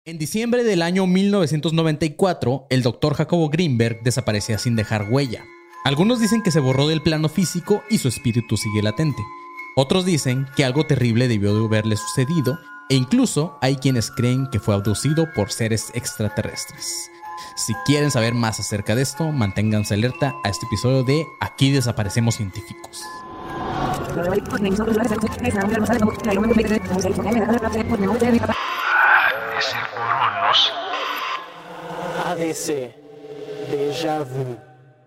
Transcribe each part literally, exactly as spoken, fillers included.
En diciembre del año mil novecientos noventa y cuatro, el doctor Jacobo Greenberg desaparecía sin dejar huella. Algunos dicen que se borró del plano físico y su espíritu sigue latente. Otros dicen que algo terrible debió de haberle sucedido, e incluso hay quienes creen que fue abducido por seres extraterrestres. Si quieren saber más acerca de esto, manténganse alerta a este episodio de Aquí Desaparecemos Científicos. A D C, Déjà Vu.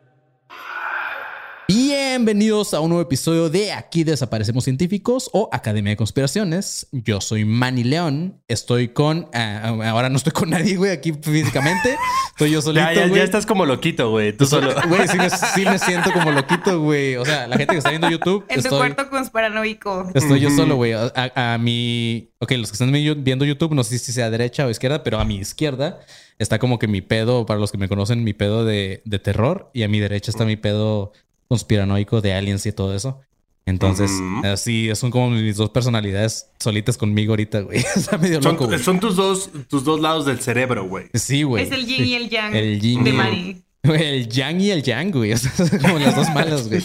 Bienvenidos a un nuevo episodio de Aquí Desaparecemos Científicos o Academia de Conspiraciones. Yo soy Manny León. Estoy con... Uh, ahora no estoy con nadie, güey, aquí físicamente. Estoy yo solito, ya, ya, güey. Ya estás como loquito, güey. Tú solo. Güey, sí me, sí me siento como loquito, güey. O sea, la gente que está viendo YouTube... En estoy, tu cuarto conspiranoico. Estoy yo solo, güey. A, a, a mi... Ok, los que están viendo YouTube, no sé si sea derecha o izquierda, pero a mi izquierda está como que mi pedo, para los que me conocen, mi pedo de, de terror. Y a mi derecha está mi pedo... conspiranoico de aliens y todo eso. Entonces, uh-huh. así son como mis dos personalidades solitas conmigo ahorita, güey. Está medio son, loco, güey. Son tus dos, tus dos lados del cerebro, güey. Sí, güey. Es el yin y el yang el yin de Manny. El yang y el yang, güey. Como las dos malas, güey.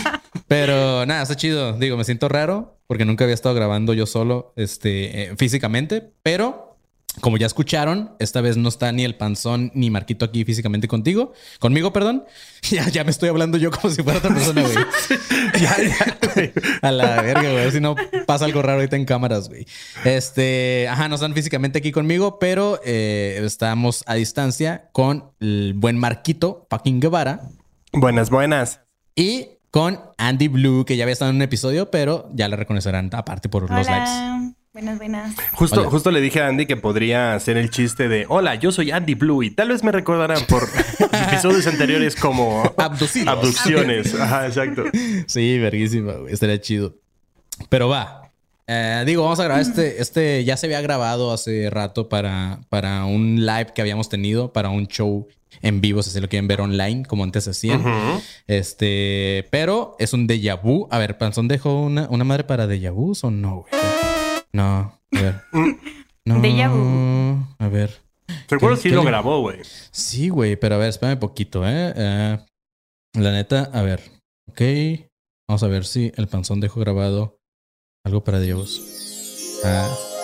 Pero nada, está chido. Digo, me siento raro porque nunca había estado grabando yo solo este, eh, físicamente. Pero... como ya escucharon, esta vez no está ni el Panzón ni Marquito aquí físicamente contigo. Conmigo, perdón. Ya, ya me estoy hablando yo como si fuera otra persona, güey. ya, ya, güey. A la verga, güey. A ver si no pasa algo raro ahorita en cámaras, güey. Este... Ajá, no están físicamente aquí conmigo, pero eh, estamos a distancia con el buen Marquito fucking Guevara. Buenas, buenas. Y con Andy Blue, que ya había estado en un episodio, pero ya la reconocerán aparte por Hola. los likes. Buenas, buenas. Justo, justo le dije a Andy que podría hacer el chiste de hola, yo soy Andy Blue y tal vez me recordarán por episodios anteriores como abducidos. Abducciones. Ajá, exacto. Sí, verguísima, güey. Estaría chido. Pero va. Eh, digo, vamos a grabar este. Este ya se había grabado hace rato para, para un live que habíamos tenido, para un show en vivo, si se lo quieren ver online, como antes hacían. Uh-huh. Este, pero es un déjà vu. A ver, ¿Panzón dejó una, una madre para déjà vu o no, güey? No, a ver. No, déjà vu. A ver. Seguro sí lo grabó, güey. Sí, güey, pero a ver, espérame poquito, ¿eh? Uh, la neta, a ver. Ok. Vamos a ver si el Panzón dejó grabado algo para déjà vu. Ah.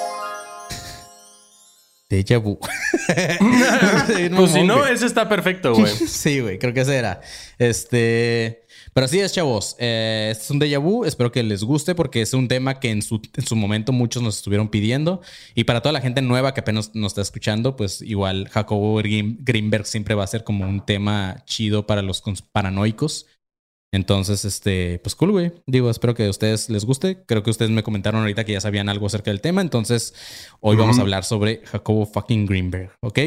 Déjà vu. Pues si no, ese está perfecto, güey. Sí, güey, creo que ese era. Este... Pero así es, chavos. Eh, este es un déjà vu. Espero que les guste porque es un tema que en su, en su momento muchos nos estuvieron pidiendo. Y para toda la gente nueva que apenas nos está escuchando, pues igual Jacobo Greenberg siempre va a ser como un tema chido para los paranoicos. Entonces, este, pues cool, güey. Digo, espero que a ustedes les guste. Creo que ustedes me comentaron ahorita que ya sabían algo acerca del tema. Entonces, hoy uh-huh. vamos a hablar sobre Jacobo fucking Greenberg, ¿ok?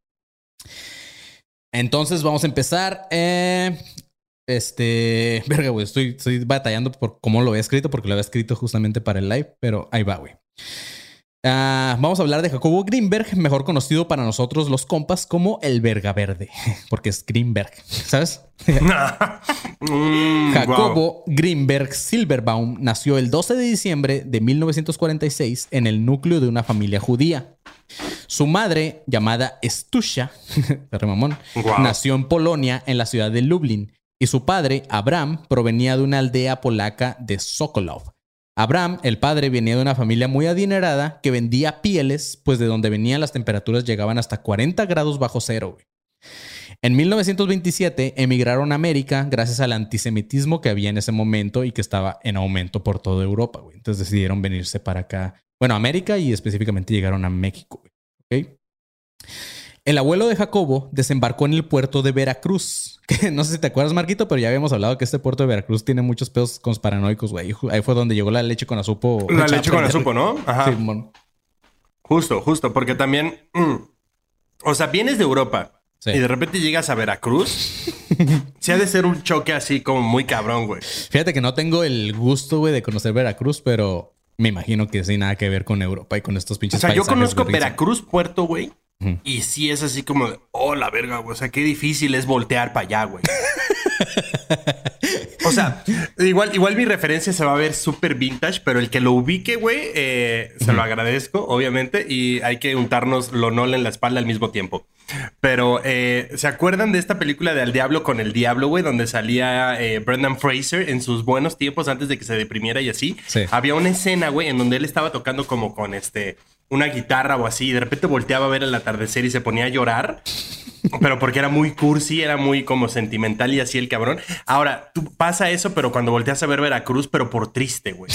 Entonces, vamos a empezar. Eh... Este... Verga, güey. Estoy, estoy batallando por cómo lo he escrito porque lo había escrito justamente para el live. Pero ahí va, güey. Uh, vamos a hablar de Jacobo Greenberg, mejor conocido para nosotros los compas como el Verga Verde. Porque es Greenberg, ¿sabes? mm, Jacobo wow. Greenberg Silberbaum nació el doce de diciembre de mil novecientos cuarenta y seis en el núcleo de una familia judía. Su madre, llamada Stusha, mamón, wow. nació en Polonia, en la ciudad de Lublin. Y su padre, Abraham, provenía de una aldea polaca de Sokolov. Abraham, el padre, venía de una familia muy adinerada que vendía pieles, pues de donde venían las temperaturas llegaban hasta cuarenta grados bajo cero. Güey. En mil novecientos veintisiete emigraron a América gracias al antisemitismo que había en ese momento y que estaba en aumento por toda Europa. Güey. Entonces decidieron venirse para acá. Bueno, a América y específicamente llegaron a México. Güey. ¿Okay? El abuelo de Jacobo desembarcó en el puerto de Veracruz. Que no sé si te acuerdas, Marquito, pero ya habíamos hablado que este puerto de Veracruz tiene muchos pedos conspiranoicos, güey. Ahí fue donde llegó la leche con azupo. La leche con azupo, ¿no? Ajá. Sí, mon. Justo, justo. Porque también... Mm, o sea, vienes de Europa sí. y de repente llegas a Veracruz. Sí ha de ser un choque así como muy cabrón, güey. Fíjate que no tengo el gusto, güey, de conocer Veracruz, pero me imagino que sí nada que ver con Europa y con estos pinches O sea, yo conozco güey. Veracruz, Puerto, güey. Y sí es así como de, oh, la verga, güey. O sea, qué difícil es voltear para allá, güey. O sea, igual, igual mi referencia se va a ver súper vintage, pero el que lo ubique, güey, eh, se lo agradezco, obviamente, y hay que untarnos Lonol en la espalda al mismo tiempo. Pero, eh, ¿se acuerdan de esta película de Al Diablo con el Diablo, güey? Donde salía eh, Brendan Fraser en sus buenos tiempos antes de que se deprimiera y así. Sí. Había una escena, güey, en donde él estaba tocando como con este... una guitarra o así, y de repente volteaba a ver el atardecer y se ponía a llorar, pero porque era muy cursi, era muy como sentimental y así el cabrón. Ahora, tú pasa eso, pero cuando volteas a ver Veracruz, pero por triste, güey.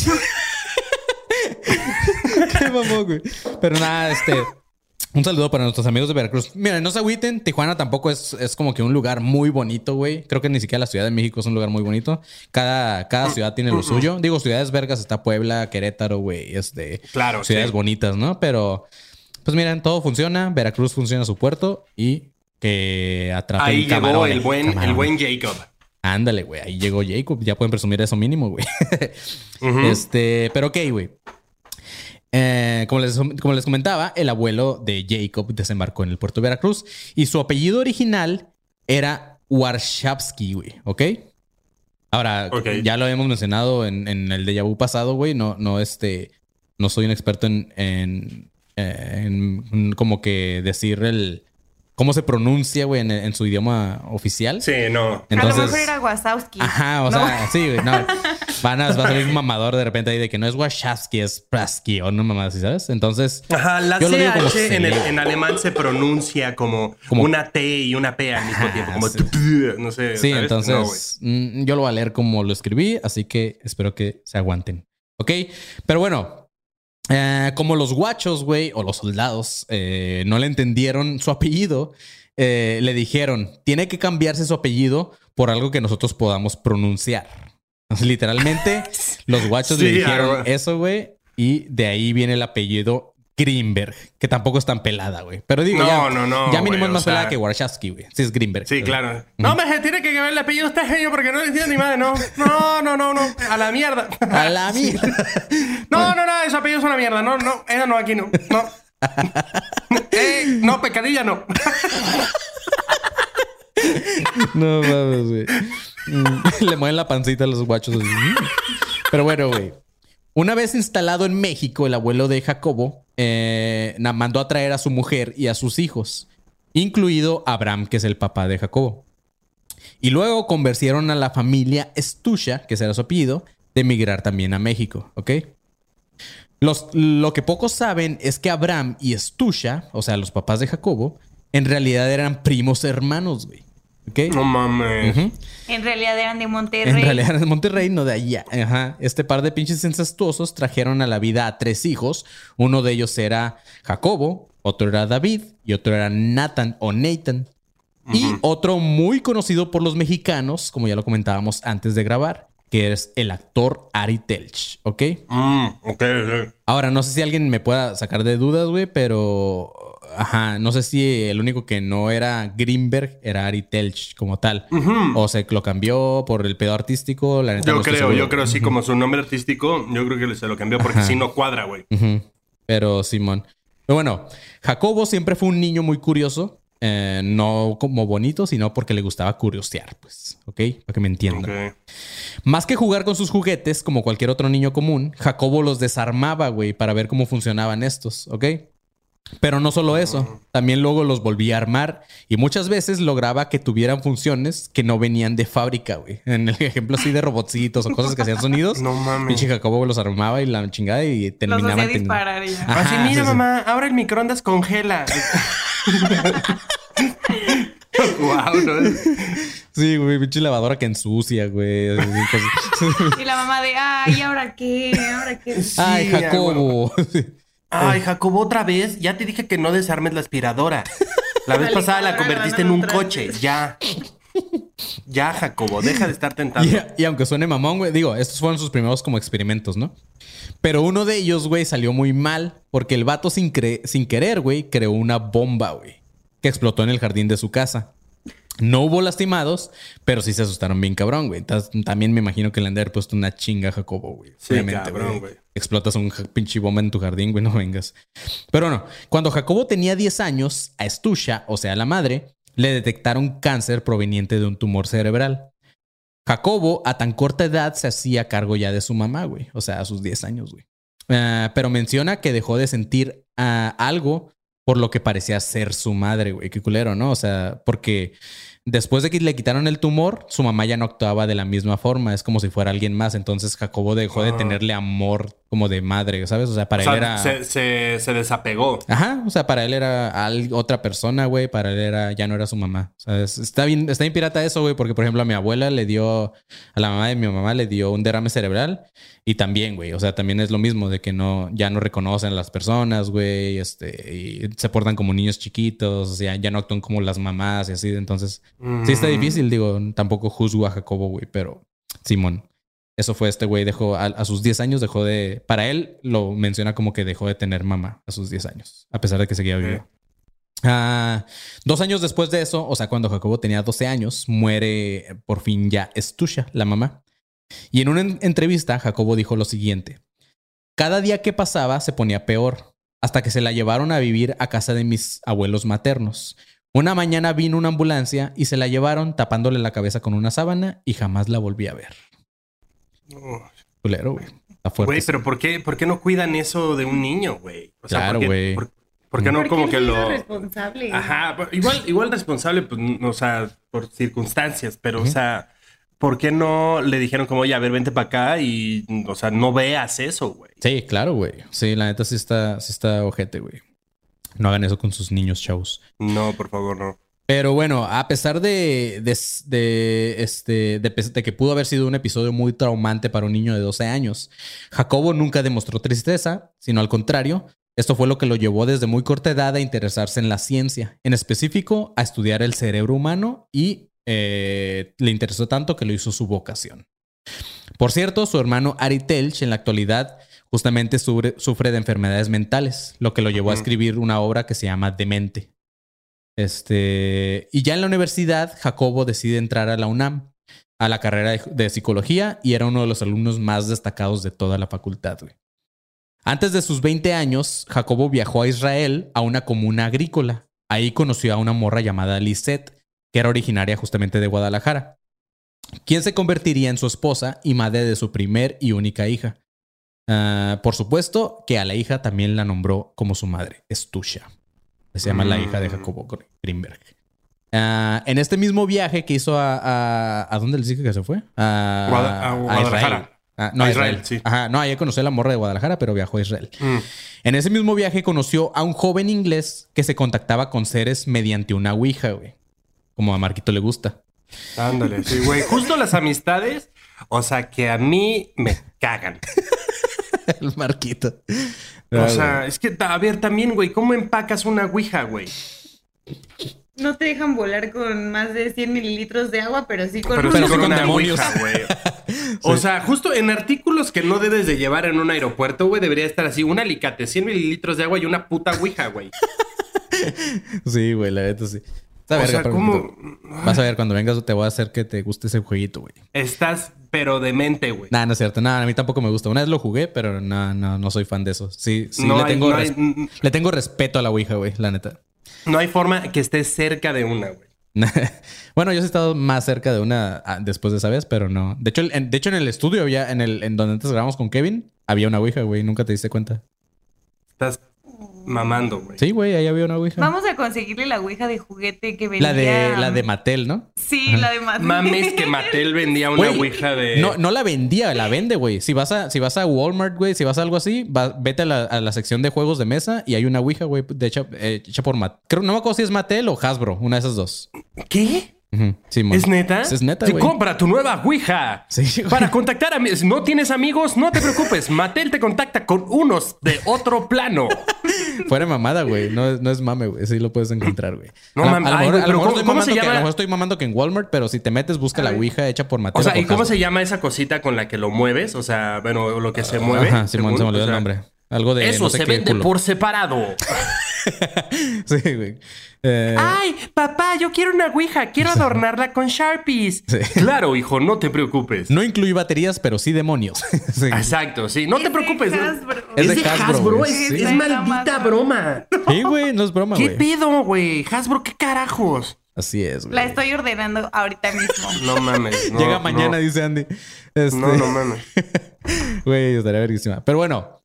Qué mamón, güey. Pero nada, este... un saludo para nuestros amigos de Veracruz. Miren, no se agüiten. Tijuana tampoco es, es como que un lugar muy bonito, güey. Creo que ni siquiera la Ciudad de México es un lugar muy bonito. Cada, cada ciudad tiene lo suyo. Digo, ciudades vergas está Puebla, Querétaro, güey. Este, claro, ciudades sí. bonitas, ¿no? Pero, pues miren, todo funciona. Veracruz funciona su puerto y que atrapen ahí camarones. llegó el buen, Camarones. el buen Jacob. Ándale, güey. Ahí llegó Jacob. Ya pueden presumir eso mínimo, güey. uh-huh. Este, pero ok, güey. Eh, como, les, como les comentaba, el abuelo de Jacob desembarcó en el puerto de Veracruz y su apellido original era Warshawski, güey, ¿ok? Ahora, okay. ya lo habíamos mencionado en, en el déjà vu pasado, güey. No, no, este, no soy un experto en, en, en, en como que decir el... ¿cómo se pronuncia, güey, en, en su idioma oficial? Sí, no. Entonces, a lo mejor era Wazowski. Ajá, o ¿no? sea, sí, güey. No. Van a, va a salir un mamador de repente ahí de que no es Wachowski, es Praski o no mamada así, ¿sabes? Entonces, ajá, la yo C H lo digo como en, el, en alemán se pronuncia como, como una T y una P al mismo ajá, tiempo. Como sí. no sé. Sí, ¿sabes? entonces no, yo lo voy a leer como lo escribí, así que espero que se aguanten. ¿Ok? Pero bueno. Eh, como los guachos, güey, o los soldados, eh, no le entendieron su apellido, eh, le dijeron, tiene que cambiarse su apellido por algo que nosotros podamos pronunciar. Entonces, literalmente, los guachos sí, le dijeron eso, güey, y de ahí viene el apellido Greenberg, que tampoco es tan pelada, güey. Pero digo, no, ya, no, no, ya mínimo wey, es más sea... pelada que Warshawski, güey. Sí, es Greenberg. Sí, claro. Uh-huh. No, me tiene que ver el apellido usted, genio, porque no le entiendo ni madre, no. No, no, no, no. A la mierda. A la mierda. No, no, no, ese apellido es una mierda. No, no, esa no, aquí no. No. eh, no, pecadilla no. No mames, güey. Le mueven la pancita a los guachos. Pero bueno, güey. Una vez instalado en México, el abuelo de Jacobo eh, mandó a traer a su mujer y a sus hijos, incluido Abraham, que es el papá de Jacobo. Y luego convencieron a la familia Estusha, que ese era su apellido, de emigrar también a México, ¿ok? Los, lo que pocos saben es que Abraham y Estusha, o sea, los papás de Jacobo, en realidad eran primos hermanos, güey. ¿Okay? No mames. Uh-huh. En realidad eran de Monterrey. En realidad eran de Monterrey, no de allá. Ajá. Este par de pinches incestuosos trajeron a la vida a tres hijos. Uno de ellos era Jacobo, otro era David y otro era Nathan o Nathan. Uh-huh. Y otro muy conocido por los mexicanos, como ya lo comentábamos antes de grabar, que es el actor Ari Telch, ¿ok? Mm, ok, ok. Ahora, no sé si alguien me pueda sacar de dudas, güey, pero... Ajá, no sé si el único que no era Greenberg era Ari Telch como tal. Uh-huh. O se lo cambió por el pedo artístico. La neta yo no creo, yo creo, sí, uh-huh. como su nombre artístico, yo creo que se lo cambió porque si no cuadra, güey. Uh-huh. Pero Simón. Pero bueno, Jacobo siempre fue un niño muy curioso. Eh, no como bonito, sino porque le gustaba curiosear, pues. ¿Ok? Para que me entiendan. Okay. Más que jugar con sus juguetes, como cualquier otro niño común, Jacobo los desarmaba, güey, para ver cómo funcionaban estos, ¿ok? Pero no solo eso, también luego los volvía a armar y muchas veces lograba que tuvieran funciones que no venían de fábrica, güey. En el ejemplo así de robotcitos o cosas que hacían sonidos. No mames. Pinche Jacobo los armaba y la chingada y terminaba. Los hacía disparar ya. Ajá, así, mira, sí, mamá, sí. Ahora el microondas congela. Wow, ¿no? Sí, güey, pinche lavadora que ensucia, güey. Y la mamá de, ay, ¿ahora qué? ¿Ahora qué? Sí, ay, Jacobo. Ay, Jacobo, otra vez. Ya te dije que no desarmes la aspiradora. La vez pasada la convertiste en un coche. Ya. Ya, Jacobo. Deja de estar tentando. Y, y aunque suene mamón, güey. Digo, estos fueron sus primeros como experimentos, ¿no? Pero uno de ellos, güey, salió muy mal. Porque el vato sin, cre- sin querer, güey, creó una bomba, güey. Que explotó en el jardín de su casa. No hubo lastimados, pero sí se asustaron bien cabrón, güey. Entonces, también me imagino que le han de haber puesto una chinga a Jacobo, güey. Sí, obviamente, cabrón, güey. Explotas un pinche bomba en tu jardín, güey, no vengas. Pero no, cuando Jacobo tenía diez años, a Estusha, o sea, la madre, le detectaron cáncer proveniente de un tumor cerebral. Jacobo a tan corta edad se hacía cargo ya de su mamá, güey. O sea, a sus diez años, güey. Uh, pero menciona que dejó de sentir uh, algo por lo que parecía ser su madre, güey. Qué culero, ¿no? O sea, porque después de que le quitaron el tumor, su mamá ya no actuaba de la misma forma. Es como si fuera alguien más. Entonces Jacobo dejó de tenerle amor como de madre, ¿sabes? O sea, para o sea, él era... Se, se, se desapegó. Ajá. O sea, para él era al- otra persona, güey. Para él era... Ya no era su mamá. O sea, es- está bien, está bien pirata eso, güey. Porque, por ejemplo, a mi abuela le dio... A la mamá de mi mamá le dio un derrame cerebral. Y también, güey. O sea, también es lo mismo de que no... Ya no reconocen a las personas, güey. Este... Y se portan como niños chiquitos. O sea, ya no actúan como las mamás y así. Entonces... Sí está difícil, digo, tampoco juzgo a Jacobo, güey, pero Simón, eso fue este güey, dejó a, a sus diez años, dejó de, para él lo menciona como que dejó de tener mamá a sus diez años, a pesar de que seguía vivo. Ah, dos años después de eso, o sea, cuando Jacobo tenía doce años, muere por fin ya Estusha, la mamá. Y en una en- entrevista, Jacobo dijo lo siguiente: cada día que pasaba se ponía peor, hasta que se la llevaron a vivir a casa de mis abuelos maternos. Una mañana vino una ambulancia y se la llevaron tapándole la cabeza con una sábana y jamás la volví a ver. Oh. Culero, güey. Está fuerte. Güey, pero ¿por qué, ¿por qué no cuidan eso de un niño, güey? O sea, Claro, ¿por qué- güey. ¿por, por qué no Porque como él que es lo... responsable. Ajá, pero igual, igual responsable, pues, o sea, por circunstancias, pero, Ujú. o sea, ¿por qué no le dijeron como, oye, a ver, vente para acá y, o sea, no veas eso, güey? Sí, claro, güey. Sí, la neta sí está, sí está ojete, güey. No hagan eso con sus niños, chavos. No, por favor, no. Pero bueno, a pesar de, de, de, este, de, de que pudo haber sido un episodio muy traumante para un niño de doce años, Jacobo nunca demostró tristeza, sino al contrario. Esto fue lo que lo llevó desde muy corta edad a interesarse en la ciencia, en específico a estudiar el cerebro humano, y eh, le interesó tanto que lo hizo su vocación. Por cierto, su hermano Ari Telch en la actualidad justamente sufre, sufre de enfermedades mentales, lo que lo llevó a escribir una obra que se llama Demente. Este, y ya en la universidad, Jacobo decide entrar a la UNAM, a la carrera de, de psicología, y era uno de los alumnos más destacados de toda la facultad, güey. Antes de sus veinte años, Jacobo viajó a Israel a una comuna agrícola. Ahí conoció a una morra llamada Lisette, que era originaria justamente de Guadalajara, quien se convertiría en su esposa y madre de su primer y única hija. Uh, por supuesto que a la hija también la nombró como su madre, Estusha. Se llama mm. la hija de Jacobo Grinberg. Uh, en este mismo viaje que hizo a... ¿A, a dónde les dije que se fue? A, Guada, a Guadalajara. A Israel. Ah, no, a a Israel, Israel. sí. Ajá, no, ahí conoció a la morra de Guadalajara, pero viajó a Israel. Mm. En ese mismo viaje conoció a un joven inglés que se contactaba con seres mediante una ouija, güey. Como a Marquito le gusta. Ándale, sí, güey. Justo las amistades, o sea, que a mí me cagan. El Marquito. O ah, sea, güey. Es que, a ver, también, güey, ¿cómo empacas una ouija, güey? No te dejan volar con más de cien mililitros de agua, pero sí con, pero una, sí con una demonios. ouija, güey. Sí. O sea, justo en artículos que no debes de llevar en un aeropuerto, güey, debería estar así, un alicate, cien mililitros de agua y una puta ouija, güey. Sí, güey, la neta sí. Está o verga, sea, ¿cómo? Vas a ver, cuando vengas te voy a hacer que te guste ese jueguito, güey. Estás pero demente, güey. Nah, no es cierto. Nah, a mí tampoco me gusta. Una vez lo jugué, pero no, no, no soy fan de eso. Sí, sí, no le, hay, tengo no res... hay... le tengo respeto a la ouija, güey, la neta. No hay forma que estés cerca de una, güey. Bueno, yo he estado más cerca de una después de esa vez, pero no. De hecho, en, de hecho, en el estudio había, en el, en donde antes grabamos con Kevin, había una ouija, güey. Nunca te diste cuenta. Estás mamando, güey. Sí, güey, ahí había una ouija. Vamos a conseguirle la ouija de juguete que vendía. La de, la de Mattel, ¿no? Sí, Ajá. La de Mattel. Mames que Mattel vendía una Wey, ouija de... No, no la vendía, la vende, güey. Si vas a, si vas a Walmart, güey, si vas a algo así, va, vete a la, a la sección de juegos de mesa y hay una ouija, güey, de hecha, eh, hecha por Mattel. Creo, no me acuerdo si es Mattel o Hasbro, una de esas dos. ¿Qué? Uh-huh. Sí, ¿Es neta? Es neta, sí, güey. compra tu nueva ouija. Sí, güey. Para contactar a... ¿No tienes amigos? No te preocupes. Mattel te contacta con unos de otro plano. Fuera mamada, güey. No, no es mame, güey. Sí lo puedes encontrar, güey. No a, mames. a lo mejor, Ay, a lo mejor ¿cómo, estoy ¿cómo mamando se que, llama? a lo mejor estoy mamando que en Walmart, pero si te metes, busca la ouija hecha por Mattel. O sea, ¿y cómo Hasbro. se llama esa cosita con la que lo mueves? O sea, bueno, lo que se mueve. Ajá, Simón, según, se me olvidó o sea, el nombre. Algo de... Eso no sé se qué vende culo. por separado. Sí, güey. Eh... Ay, papá, yo quiero una ouija. Quiero adornarla con Sharpies. Sí. Claro, hijo, no te preocupes. No incluye baterías, pero sí demonios. Sí. Exacto, sí. No Es te de preocupes. Hasbro. Es Es de de Hasbro, Hasbro. güey. Es, Sí. es maldita broma. Sí, güey, no es broma, ¿Qué güey. pedo, güey? Hasbro, ¿qué carajos? Así es, güey. La estoy ordenando ahorita mismo. No mames. No, Llega mañana, no. dice Andy. Este... No, no mames. Güey, estaría verguísima. Pero bueno.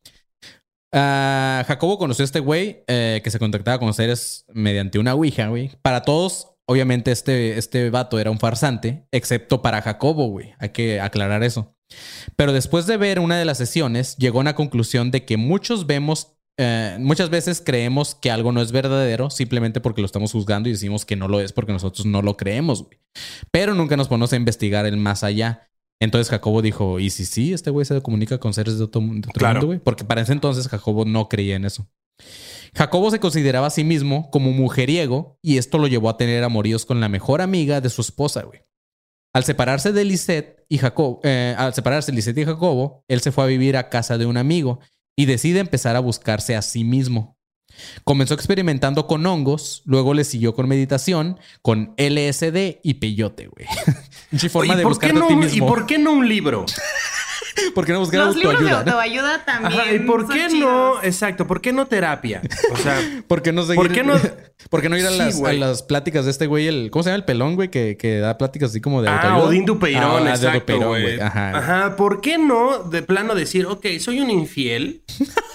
Uh, Jacobo conoció a este güey eh, que se contactaba con seres mediante una ouija, güey. Para todos, obviamente, este, este vato era un farsante, excepto para Jacobo, güey. Hay que aclarar eso. Pero después de ver una de las sesiones, llegó a una conclusión de que muchos vemos, eh, muchas veces creemos que algo no es verdadero simplemente porque lo estamos juzgando y decimos que no lo es porque nosotros no lo creemos, güey. Pero nunca nos ponemos a investigar el más allá. Entonces Jacobo dijo, ¿y si sí? Este güey se comunica con seres de otro, de otro Claro. mundo, güey. Porque para ese entonces Jacobo no creía en eso. Jacobo se consideraba a sí mismo como mujeriego y esto lo llevó a tener amoríos con la mejor amiga de su esposa, güey. Al separarse de Lisette y Jacobo, eh, al separarse Lisette y Jacobo, él se fue a vivir a casa de un amigo y decide empezar a buscarse a sí mismo. Comenzó experimentando con hongos, luego le siguió con meditación, con L S D y peyote, güey. Mucha forma Oye, de ¿por qué buscarte no, a ti ¿Y mismo. por qué no un libro? ¿Por qué no buscar Los libros de autoayuda? ¿no? autoayuda también. Ajá, ¿y por son qué chidos. no? Exacto, ¿por qué no terapia? O sea, ¿Por qué no seguir? ¿Por qué no- ¿Por qué no ir a, Sí, las, a güey. las pláticas de este güey? El, ¿Cómo se llama el pelón, güey? Que, que da pláticas así como de ah, autoayuda. Odín Dupeirón, Ah, de exacto, Dupeirón, güey. Ajá. Ajá, ¿por qué no de plano decir, ok, soy un infiel?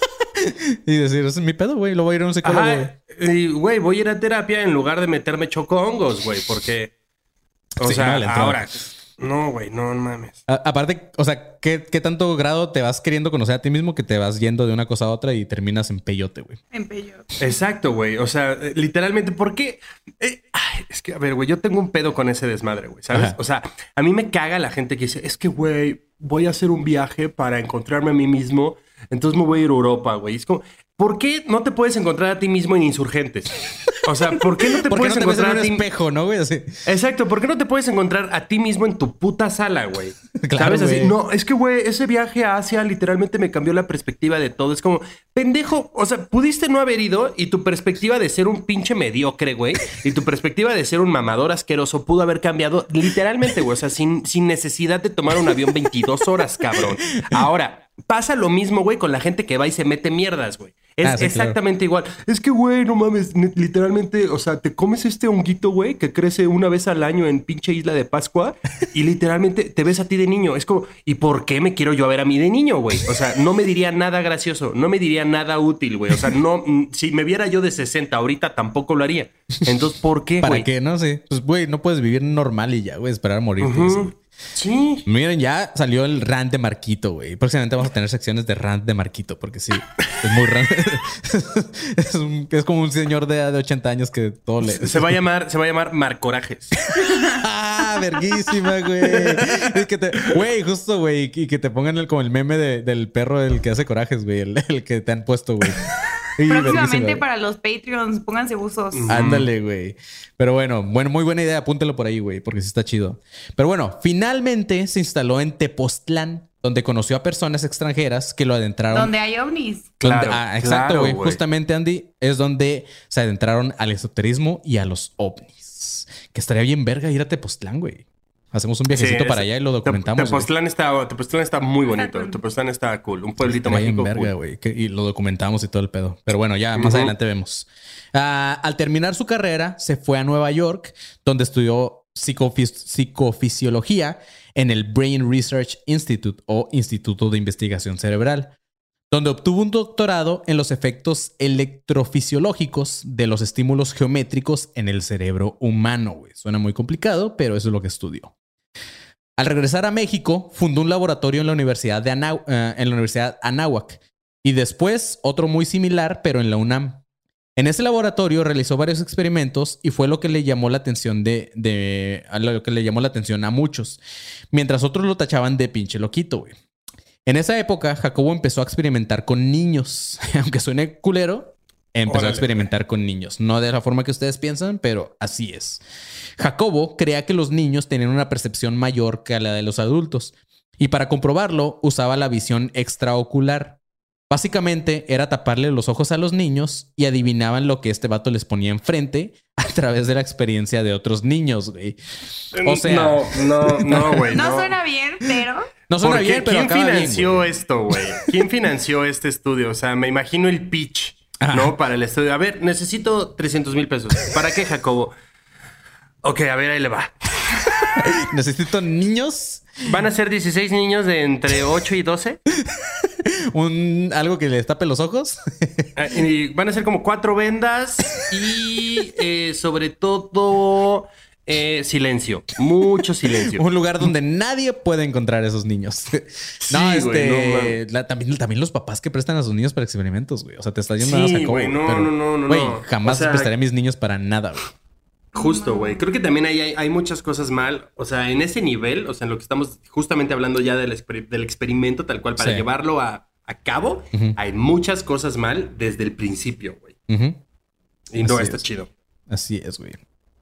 Y decir, ese es mi pedo, güey. Lo voy a ir a un psicólogo, güey. Ajá, y güey, voy a ir a terapia en lugar de meterme choco-hongos, güey, porque... O Sí, sea, no, le entró. ahora... No, güey, no mames. A- aparte, o sea, ¿qué, ¿qué tanto grado te vas queriendo conocer a ti mismo que te vas yendo de una cosa a otra y terminas en peyote, güey? En peyote. Exacto, güey. O sea, eh, literalmente, ¿por qué? Eh, ay, es que, a ver, güey, yo tengo un pedo con ese desmadre, güey, ¿sabes? Ajá. O sea, a mí me caga la gente que dice, es que, güey, voy a hacer un viaje para encontrarme a mí mismo, entonces me voy a ir a Europa, güey. Es como, ¿por qué no te puedes encontrar a ti mismo en Insurgentes? O sea, ¿por qué no te ¿Por qué no puedes te ves en encontrar un a ti espejo, no, güey? Así. Exacto, ¿por qué no te puedes encontrar a ti mismo en tu puta sala, güey? Claro, ¿Sabes? Así, güey. no, es que, güey, ese viaje a Asia literalmente me cambió la perspectiva de todo. Es como, pendejo, o sea, pudiste no haber ido y tu perspectiva de ser un pinche mediocre, güey, y tu perspectiva de ser un mamador asqueroso pudo haber cambiado literalmente, güey. O sea, sin, sin necesidad de tomar un avión veintidós horas, cabrón. Ahora, pasa lo mismo, güey, con la gente que va y se mete mierdas, güey. Es Ah, sí, exactamente igual. Es que, güey, no mames, ne- literalmente, o sea, te comes este honguito, güey, que crece una vez al año en pinche Isla de Pascua y literalmente te ves a ti de niño. Es como, ¿y por qué me quiero yo ver a mí de niño, güey? O sea, no me diría nada gracioso, no me diría nada útil, güey. O sea, no, mm, si me viera yo de sesenta ahorita tampoco lo haría. Entonces, ¿por qué, ¿Para güey? qué? No sé. Pues, güey, no puedes vivir normal y ya, güey, esperar a morirte. Ujú. así, güey. Sí. Miren, ya salió el rant de Marquito, güey. Próximamente vamos a tener secciones de rant de Marquito, porque sí, es muy rant. es, un- es como un señor de, de ochenta años que todo le... Se va a llamar, se va a llamar Marcorajes. ¡Ah, verguísima, güey! Es que te... Güey, justo, güey. Y que te pongan el, como el meme de- del perro el que hace corajes, güey. El, el que te han puesto, güey. Sí, verguísima, Próximamente güey. para los Patreons, pónganse buzos. Ándale, güey. Pero bueno, bueno, muy buena idea. Apúntelo por ahí, güey, porque sí está chido. Pero bueno, finalmente se instaló en Tepoztlán, donde conoció a personas extranjeras que lo adentraron. Donde hay ovnis. Donde- Claro, ah, exacto, claro, güey. güey. Justamente, Andy, es donde se adentraron al esoterismo y a los ovnis. Que estaría bien verga ir a Tepoztlán, güey. Hacemos un viajecito Sí, para es- allá y lo documentamos. güey. Tepoztlán está, Tepoztlán está muy bonito. cool. Tepoztlán está cool. Un pueblito Estaría bien mágico. verga, cool. güey. que- Y lo documentamos y todo el pedo. Pero bueno, ya más Ujú. adelante vemos. Ah, al terminar su carrera, se fue a Nueva York, donde estudió psicofis- psicofisiología en el Brain Research Institute o Instituto de Investigación Cerebral, donde obtuvo un doctorado en los efectos electrofisiológicos de los estímulos geométricos en el cerebro humano, güey. Suena muy complicado, pero eso es lo que estudió. Al regresar a México, fundó un laboratorio en la Universidad de Anau- eh, en la Universidad Anáhuac y después otro muy similar, pero en la UNAM. En ese laboratorio realizó varios experimentos y fue lo que le llamó la atención de, de a lo que le llamó la atención a muchos, mientras otros lo tachaban de pinche loquito, güey. En esa época, Jacobo empezó a experimentar con niños, aunque suene culero. Empezó Órale, a experimentar con niños. No de la forma que ustedes piensan, pero así es. Jacobo creía que los niños tenían una percepción mayor que la de los adultos. Y para comprobarlo, usaba la visión extraocular. Básicamente era taparle los ojos a los niños y adivinaban lo que este vato les ponía enfrente a través de la experiencia de otros niños, güey. O sea, No, no, no, güey. No, no. suena bien, pero... no suena Porque bien, pero ¿quién acaba bien, financió güey. esto, güey? ¿Quién financió este estudio? O sea, me imagino el pitch, Ajá. ¿no? Para el estudio. A ver, necesito trescientos mil pesos. ¿Para qué, Jacobo? Ok, a ver, ahí le va. Necesito niños. Van a ser dieciséis niños de entre ocho y doce. Un, algo que les tape los ojos. Y van a ser como cuatro vendas y eh, sobre todo eh, silencio. Mucho silencio. Un lugar donde nadie puede encontrar a esos niños. No, Sí, este... güey, no, la- también, también los papás que prestan a sus niños para experimentos, güey. O sea, te está yendo Sí, a Jacobo, güey, no, pero, no, no, no, güey, no. jamás O sea, prestaría a mis niños para nada, güey. Justo, güey. Creo que también ahí hay, hay muchas cosas mal. O sea, en ese nivel, o sea, en lo que estamos justamente hablando ya del, exper- del experimento tal cual, para Sí. llevarlo a, a cabo, Ujú. hay muchas cosas mal desde el principio, güey. Ujú. Y no Así está es. chido. Así es, güey.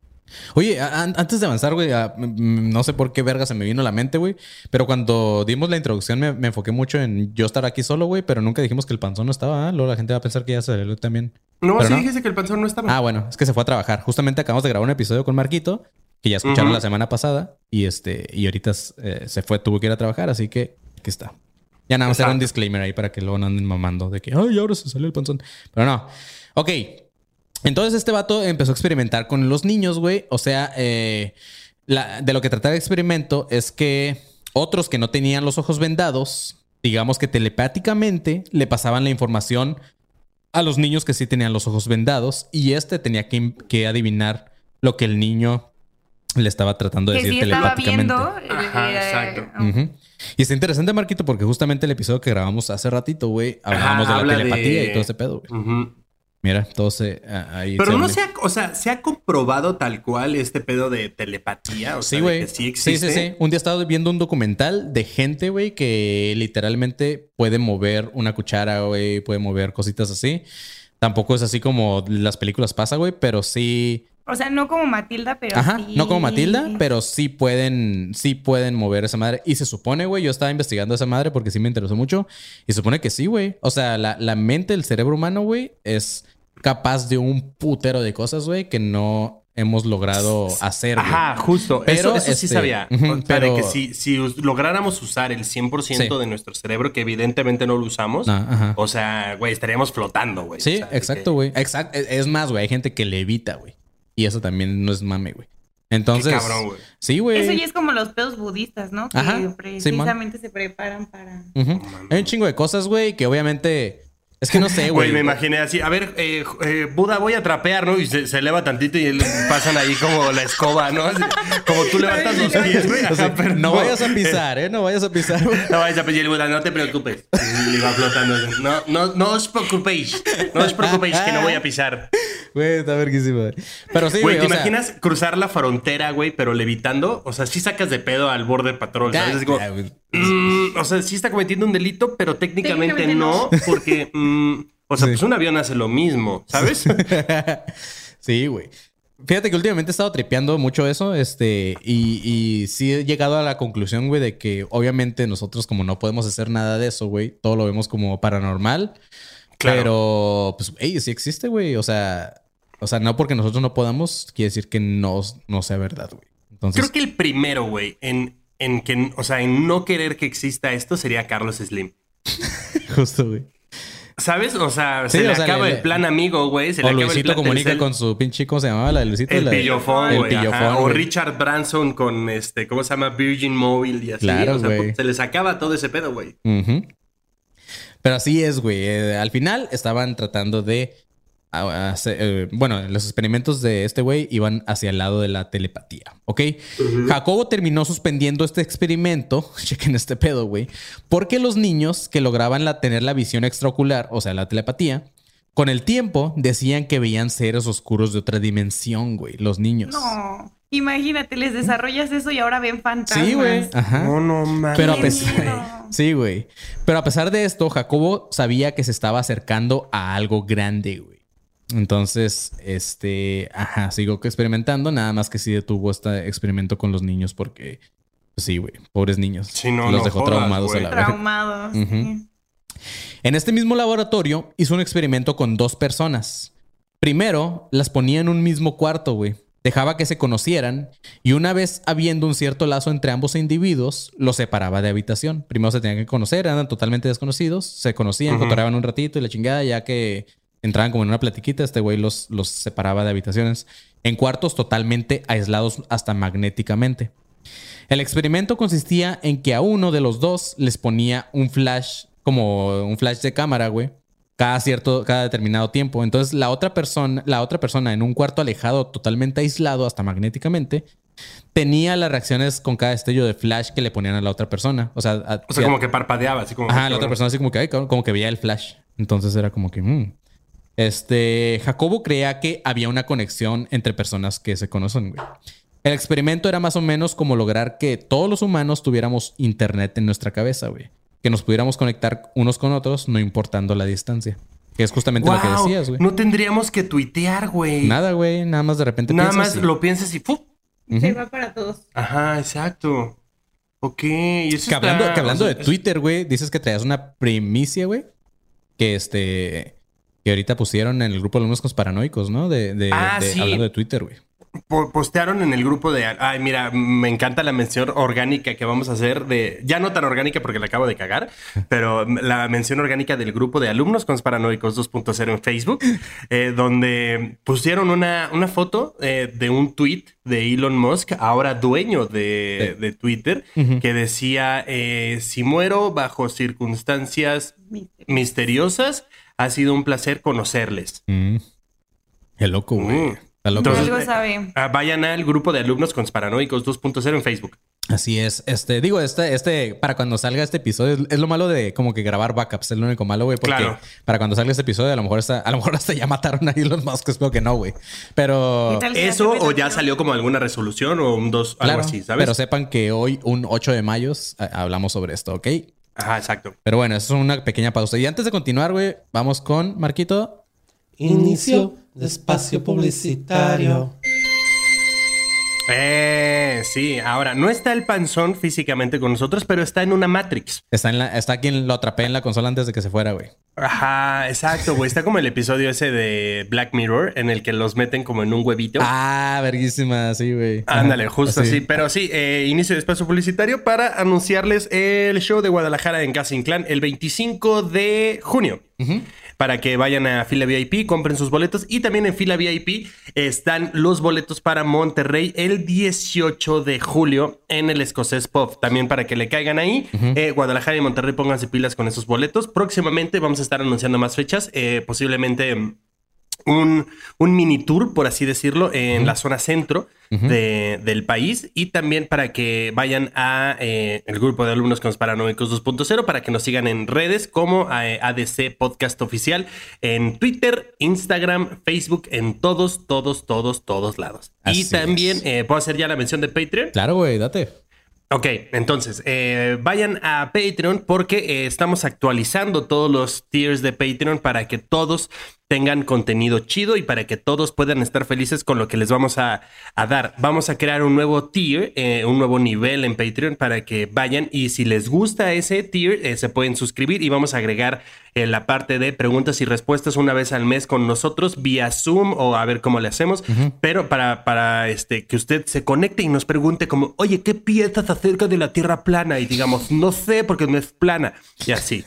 Oye, a- an- antes de avanzar, güey, a- mm, no sé por qué verga se me vino a la mente, güey. Pero cuando dimos la introducción me, me enfoqué mucho en yo estar aquí solo, güey. Pero nunca dijimos que el panzón no estaba. ¿Ah? Luego la gente va a pensar que ya se salió también. No, Pero sí no. dijiste que el panzón no estaba. Ah, bueno, es que se fue a trabajar. Justamente acabamos de grabar un episodio con Marquito, que ya escucharon Ujú. la semana pasada. Y este, y ahorita eh, se fue, tuvo que ir a trabajar, así que aquí está. Ya nada más era un Exacto. disclaimer ahí para que luego no anden mamando de que, ay, ahora se salió el panzón. Pero no. Ok. Entonces este vato empezó a experimentar con los niños, güey. O sea, eh, la- de lo que trataba el experimento es que otros que no tenían los ojos vendados, digamos que telepáticamente le pasaban la información a los niños que sí tenían los ojos vendados y este tenía que, que adivinar lo que el niño le estaba tratando de Que decir sí estaba telepáticamente. viendo. Ajá, eh, exacto. Ujú. Y está interesante, Marquito, porque justamente el episodio que grabamos hace ratito, güey, hablábamos Ajá, de la habla telepatía de- y todo ese pedo, güey. Ujú. Mira, todo se... ah, ahí Pero se no une. se ha, o sea, se ha comprobado tal cual este pedo de telepatía. O Sí, sea, de güey. que sí Sí, existe. sí, sí. Un día estaba viendo un documental de gente, güey, que literalmente puede mover una cuchara, güey, puede mover cositas así. Tampoco es así como las películas pasa, güey, pero sí... O sea, no como Matilda, pero Ajá, sí. no como Matilda, pero sí pueden, sí pueden mover esa madre. Y se supone, güey, yo estaba investigando esa madre porque sí me interesó mucho. Y se supone que sí, güey. O sea, la, la mente, el cerebro humano, güey, es capaz de un putero de cosas, güey, que no hemos logrado hacer, güey. Ajá, justo. Pero, eso eso sí este, sabía. ujú, O sea, de pero- que si, si us- lográramos usar el cien por ciento Sí. de nuestro cerebro, que evidentemente no lo usamos, Ah, ajá. o sea, güey, estaríamos flotando, güey. Sí, O sea, de exacto, que- güey. Exacto. Es más, güey, hay gente que levita, güey. Y eso también no es mame, güey. Entonces, Qué cabrón, güey. sí, güey. Eso ya es como los pedos budistas, ¿no? Que Ajá, precisamente se preparan para. Ujú. Hay un chingo de cosas, güey, que obviamente... Es que no sé, güey. Güey, me imaginé así. A ver, eh, eh, Buda, voy a trapear, ¿no? Y se, se eleva tantito y le pasan ahí como la escoba, ¿no? Así, como tú levantas los pies, güey. O sea, Ajá, pero no vayas a pisar, ¿eh? No vayas a pisar, güey. No vayas a pisar el Buda, no te preocupes. Y va flotando. No, no, no os preocupéis. No os preocupéis que no voy a pisar. Güey, está verguísimo, güey. Pero sí, Güey, güey, ¿te o sea, imaginas cruzar la frontera, güey, pero levitando? O sea, sí sacas de pedo al border patrol, ya, ¿sabes? Es como, ya, güey. mm, o sea, sí está cometiendo un delito, pero técnicamente, Técnicamente no, no. porque, mm, o sea, Sí. pues un avión hace lo mismo, ¿sabes? Sí, güey. Fíjate que últimamente he estado tripeando mucho eso, este, y, y sí he llegado a la conclusión, güey, de que obviamente nosotros como no podemos hacer nada de eso, güey, todo lo vemos como paranormal, Claro. pero pues, hey, sí existe, güey, o sea, o sea, no porque nosotros no podamos, quiere decir que no, no sea verdad, güey. Entonces, Creo que el primero, güey, en, en que, o sea, en no querer que exista esto sería Carlos Slim. justo, güey. ¿Sabes? O sea, Sí, se le o sea, acaba le- el plan amigo, güey. Se le O acaba el Luisito plan comunica Telcel. con su pinche, ¿cómo se llamaba la de Luisito? El La de- pillofón, El güey. ajá. pillofón, O güey. Richard Branson con este, ¿cómo se llama? Virgin Mobile y así. Claro, o sea, güey. se les acaba todo ese pedo, güey. Ujú. Pero así es, güey. Eh, al final estaban tratando de... a- hacer- eh, bueno, los experimentos de este güey iban hacia el lado de la telepatía, ¿ok? Jacobo terminó suspendiendo este experimento, chequen este pedo, güey, porque los niños que lograban la, tener la visión extraocular, o sea, la telepatía, con el tiempo decían que veían seres oscuros de otra dimensión, güey, los niños. No. Imagínate, les desarrollas eso y ahora ven fantasmas. Sí, güey. Ajá. No, no, mames. Pero a Qué pesar, miedo. sí, güey. Pero a pesar de esto, Jacobo sabía que se estaba acercando a algo grande, güey. Entonces, este, ajá, sigo experimentando, nada más que sí detuvo este experimento con los niños porque, pues sí, güey, pobres niños. Sí, no, los no dejó jodas, traumados güey. a la verga. Traumados. Ujú. Sí. En este mismo laboratorio hizo un experimento con dos personas. Primero, las ponía en un mismo cuarto, güey. Dejaba que se conocieran y una vez habiendo un cierto lazo entre ambos individuos, los separaba de habitación. Primero se tenían que conocer, eran totalmente desconocidos, se conocían, Ujú. cotorreaban un ratito y la chingada, ya que entraban como en una platiquita, este güey los, los separaba de habitaciones en cuartos totalmente aislados hasta magnéticamente. El experimento consistía en que a uno de los dos les ponía un flash, como un flash de cámara, güey, cada cierto, cada determinado tiempo. Entonces la otra persona, la otra persona en un cuarto alejado, totalmente aislado hasta magnéticamente, tenía las reacciones con cada destello de flash que le ponían a la otra persona. O sea, a, o sea como que parpadeaba, así como... Ajá, la otra persona así como que, ay, como que veía el flash. Entonces era como que... Mm. Este... Jacobo creía que había una conexión entre personas que se conocen, güey. El experimento era más o menos como lograr que todos los humanos tuviéramos internet en nuestra cabeza, güey. Que nos pudiéramos conectar unos con otros, no importando la distancia. Que es justamente wow, lo que decías, güey. No tendríamos que tuitear, güey. Nada, güey. Nada más de repente Nada más y... lo piensas y ¡puf! Uh-huh. Se va para todos. Ajá, exacto. Ok. Y eso que hablando, está... que hablando o sea, de Twitter, güey, dices que traías una primicia, güey. Que este... Que ahorita pusieron en el grupo de alumnos paranoicos, ¿no? De, de, ah, de sí. hablando de Twitter, güey. Postearon en el grupo de... Ay, mira, me encanta la mención orgánica que vamos a hacer de... Ya no tan orgánica porque la acabo de cagar, pero la mención orgánica del grupo de alumnos conspiranoicos dos punto cero en Facebook, eh, donde pusieron una, una foto eh, de un tweet de Elon Musk, ahora dueño de, de Twitter, uh-huh. que decía, eh, si muero bajo circunstancias misteriosas, ha sido un placer conocerles. Mm. Qué loco, güey. Mm. Entonces, algo sabe. Eh, vayan al grupo de alumnos conspiranoicos dos punto cero en Facebook. Así es. Este, digo, este, este, para cuando salga este episodio, es, es lo malo de como que grabar backups, es lo único malo, güey. Porque claro. para cuando salga este episodio, a lo mejor está, a lo mejor hasta ya mataron a Elon Musk, espero que no, güey. Pero eso o ya salió como alguna resolución o un dos, claro, algo así, ¿sabes? Pero sepan que hoy, un ocho de mayo, hablamos sobre esto, ¿ok? Ajá, exacto. Pero bueno, eso es una pequeña pausa. Y antes de continuar, güey, vamos con Marquito. Inicio de espacio publicitario. Eh, sí, ahora no está el panzón físicamente con nosotros, pero está en una Matrix. Está en la, está aquí en, lo atrapé en la consola antes de que se fuera, güey. Ajá, exacto, güey. Está como el episodio ese de Black Mirror en el que los meten como en un huevito. Ah, verguísima, sí, güey. Ándale, justo así. así. Pero sí, eh, inicio de espacio publicitario para anunciarles el show de Guadalajara en Casa Inclán el veinticinco de junio. Uh-huh. Para que vayan a Fila V I P, compren sus boletos. Y también en Fila V I P están los boletos para Monterrey el dieciocho de julio en el Escocés Pub. También para que le caigan ahí. Uh-huh. eh, Guadalajara y Monterrey, pónganse pilas con esos boletos. Próximamente vamos a estar anunciando más fechas. Eh, posiblemente un, un mini tour, por así decirlo, en uh-huh. la zona centro uh-huh. de, del país. Y también para que vayan a eh, el grupo de alumnos conspiranoicos dos punto cero para que nos sigan en redes como eh, A D C Podcast Oficial en Twitter, Instagram, Facebook, en todos, todos, todos, todos lados. Así y también, eh, ¿puedo hacer ya la mención de Patreon? Claro, güey, date. Ok, entonces, eh, vayan a Patreon porque eh, estamos actualizando todos los tiers de Patreon para que todos tengan contenido chido y para que todos puedan estar felices con lo que les vamos a, a dar. Vamos a crear un nuevo tier, eh, un nuevo nivel en Patreon para que vayan y si les gusta ese tier, eh, se pueden suscribir y vamos a agregar eh, la parte de preguntas y respuestas una vez al mes con nosotros vía Zoom o a ver cómo le hacemos. Uh-huh. Pero para, para este, que usted se conecte y nos pregunte como, oye, ¿qué piensas acerca de la Tierra plana? Y digamos, no sé porque no es plana. Y así.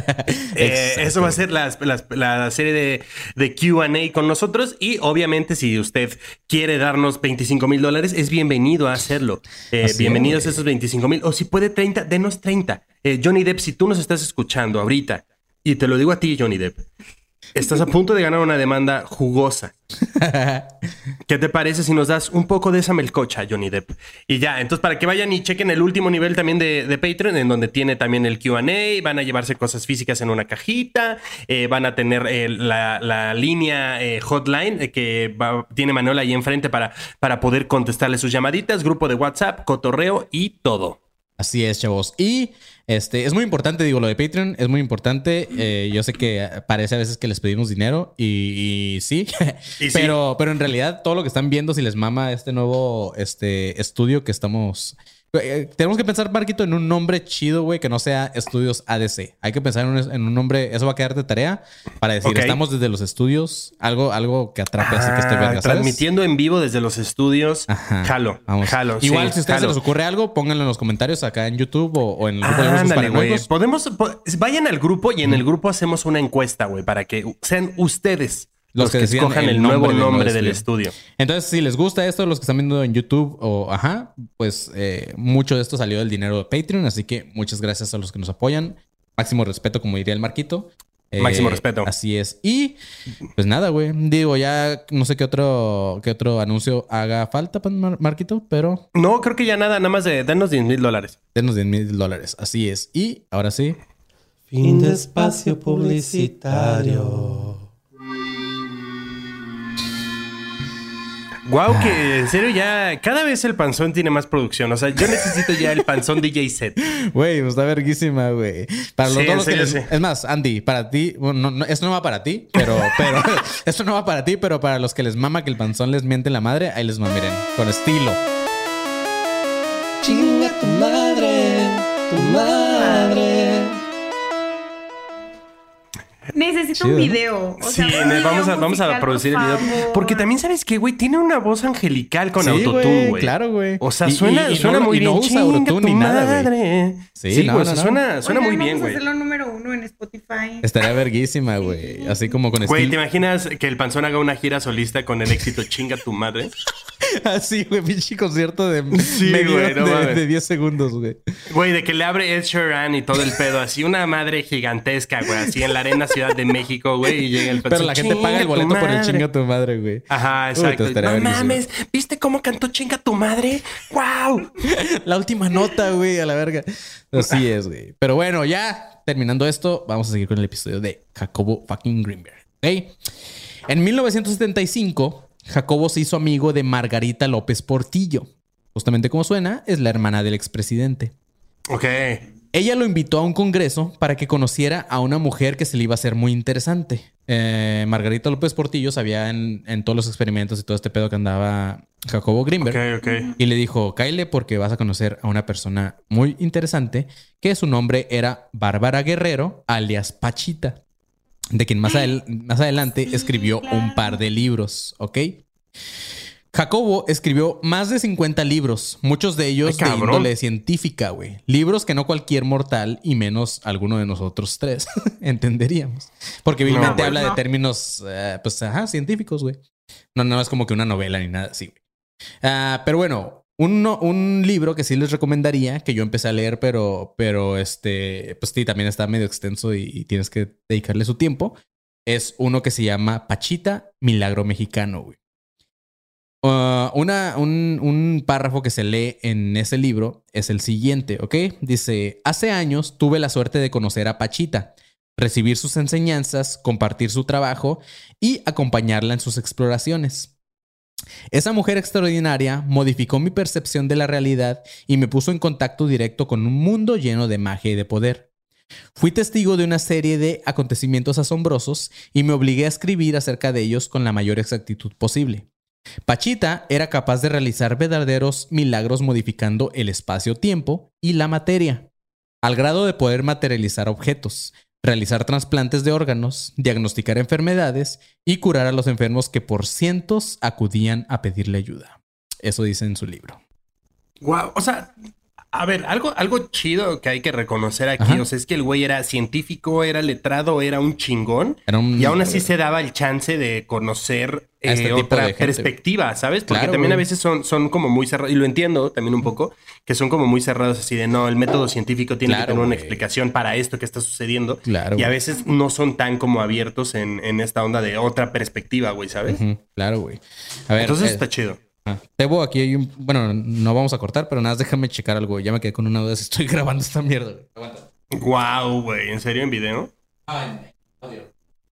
eh, eso va a ser la, la, la serie de de Q and A con nosotros y obviamente si usted quiere darnos veinticinco mil dólares es bienvenido a hacerlo. Eh, bienvenidos a esos veinticinco mil o si puede treinta, denos treinta. Eh, Johnny Depp, si tú nos estás escuchando ahorita y te lo digo a ti, Johnny Depp, estás a punto de ganar una demanda jugosa. ¿Qué te parece si nos das un poco de esa melcocha, Johnny Depp? Y ya, entonces para que vayan y chequen el último nivel también de, de Patreon, en donde tiene también el Q and A, van a llevarse cosas físicas en una cajita, eh, van a tener eh, la, la línea eh, hotline eh, que va, tiene Manuel ahí enfrente para, para poder contestarle sus llamaditas, grupo de WhatsApp, cotorreo y todo. Así es, chavos. Y este es muy importante, digo, lo de Patreon es muy importante. Eh, yo sé que parece a veces que les pedimos dinero y, y sí, ¿Y pero, sí? pero en realidad todo lo que están viendo, si les mama este nuevo este estudio que estamos Eh, tenemos que pensar, Marquito, en un nombre chido, güey, que no sea Estudios A D C. Hay que pensar en un, en un nombre, eso va a quedar de tarea para decir, Ok. estamos desde los estudios, algo, algo que atrape así que esté Ah, verga, ¿sabes? transmitiendo en vivo desde los estudios. Ajá. Jalo, Vamos. jalo. Igual, sí, si a ustedes se jalo. les ocurre algo, pónganlo en los comentarios acá en YouTube o, o en el grupo de Ah, Gustos ándale, güey. Paranoicos. Podemos, po- vayan al grupo y en el grupo hacemos una encuesta, güey, para que sean ustedes Los los, que que, decidan escojan el el, nombre nuevo del nuevo nombre del estudio. estudio. Entonces, si les gusta esto, los que están viendo en YouTube o ajá, pues eh, mucho de esto salió del dinero de Patreon. Así que muchas gracias a los que nos apoyan. Máximo respeto, como diría el Marquito. Eh, Máximo respeto. Así es. Y pues nada, güey. Digo, ya no sé qué otro, qué otro anuncio haga falta, pues, Mar- Marquito, pero No, creo que ya nada, nada más de denos diez mil dólares. denos diez mil dólares. Así es. Y ahora sí. Fin de espacio publicitario. Wow, que en serio ya cada vez el panzón tiene más producción. O sea, yo necesito ya el panzón D J set. Güey, pues está verguísima, güey. Para los Sí, todos en los que serio, les- sí. Es más, Andy, para ti, bueno, no, no, esto no va para ti, pero, pero esto no va para ti, pero para los que les mama que el panzón les miente la madre, ahí les va, miren, con estilo. Chinga tu madre, tu madre. Necesito Chido, un ¿no? video. O Sí, sea, un ne- video vamos a, vamos a musical, producir el por video. favor. Porque también, ¿sabes qué, güey? Tiene una voz angelical con Sí, autotune, güey. claro, güey. O sea, Y- suena, y- y suena no- muy y no bien. usa Chinga autotune tu ni nada, güey. madre. Sí, Sí, no, güey, no, o sea, no. suena, suena muy Oigan, bien, vamos güey. a hacerlo número uno en Spotify. Estaría verguísima, güey. Así como con Güey, ¿te estilo. imaginas que el panzón haga una gira solista con el éxito Chinga tu madre? Así, güey, pinche concierto de Sí, medio güey, no de, mames. de diez segundos, güey. Güey, de que le abre Ed Sheeran y todo el pedo. Así una madre gigantesca, güey. Así en la arena Ciudad de México, güey. Y llega el Pero panzón. la gente paga el "Chinga tu boleto por el madre". chinga tu madre, güey. Ajá, Uy, exacto. te estaría No verguísima. mames, ¿viste cómo cantó Chinga tu madre? ¡Wow! La última nota, güey, a la verga. Así es, güey. Pero bueno, ya terminando esto, vamos a seguir con el episodio de Jacobo fucking Greenberg. ¿Ok? En mil novecientos setenta y cinco, Jacobo se hizo amigo de Margarita López Portillo. Justamente como suena, es la hermana del expresidente. Ok. Ella lo invitó a un congreso para que conociera a una mujer que se le iba a hacer muy interesante. Eh, Margarita López Portillo sabía en, en todos los experimentos y todo este pedo que andaba Jacobo Greenberg. Ok, ok. Y le dijo, cáele porque vas a conocer a una persona muy interesante que su nombre era Bárbara Guerrero, alias Pachita, de quien más, adel- más adelante Sí, escribió claro. un par de libros, ¿ok? Jacobo escribió más de cincuenta libros, muchos de ellos Ay, de cabrón. índole científica, güey. Libros que no cualquier mortal y menos alguno de nosotros tres entenderíamos. Porque No, vilmente güey. habla de No. términos, eh, pues, ajá, científicos, güey. No, no es como que una novela ni nada así, güey. Ah, pero bueno, un, no- un libro que sí les recomendaría, que yo empecé a leer, pero, pero este, pues sí, también está medio extenso y, y tienes que dedicarle su tiempo, es uno que se llama Pachita, Milagro Mexicano, güey. Uh, una, un, un párrafo que se lee en ese libro es el siguiente, ¿ok? Dice, hace años tuve la suerte de conocer a Pachita, recibir sus enseñanzas, compartir su trabajo y acompañarla en sus exploraciones. Esa mujer extraordinaria modificó mi percepción de la realidad y me puso en contacto directo con un mundo lleno de magia y de poder. Fui testigo de una serie de acontecimientos asombrosos y me obligué a escribir acerca de ellos con la mayor exactitud posible. Pachita era capaz de realizar verdaderos milagros modificando el espacio-tiempo y la materia, al grado de poder materializar objetos, realizar trasplantes de órganos, diagnosticar enfermedades y curar a los enfermos que por cientos acudían a pedirle ayuda. Eso dice en su libro. Wow. O sea, a ver, algo, algo chido que hay que reconocer aquí. Ajá. O sea, es que el güey era científico, era letrado, era un chingón. Era un- Y aún así se daba el chance de conocer A este eh, tipo otra de gente, perspectiva, ¿sabes? Porque Claro, también güey. a veces son, son como muy cerrados, y lo entiendo también un poco, que son como muy cerrados así de no, el método científico tiene Claro, que tener una güey. explicación para esto que está sucediendo. Claro, Y a güey. veces no son tan como abiertos en, en esta onda de otra perspectiva, güey, ¿sabes? Ujú, claro, güey. A ver, Entonces eh, está chido. ah, Tebo, aquí hay un... Bueno, no vamos a cortar, pero nada más déjame checar algo. Ya me quedé con una duda si estoy grabando esta mierda, güey. Aguanta. Wow, güey, ¿en serio en video? Ah, audio.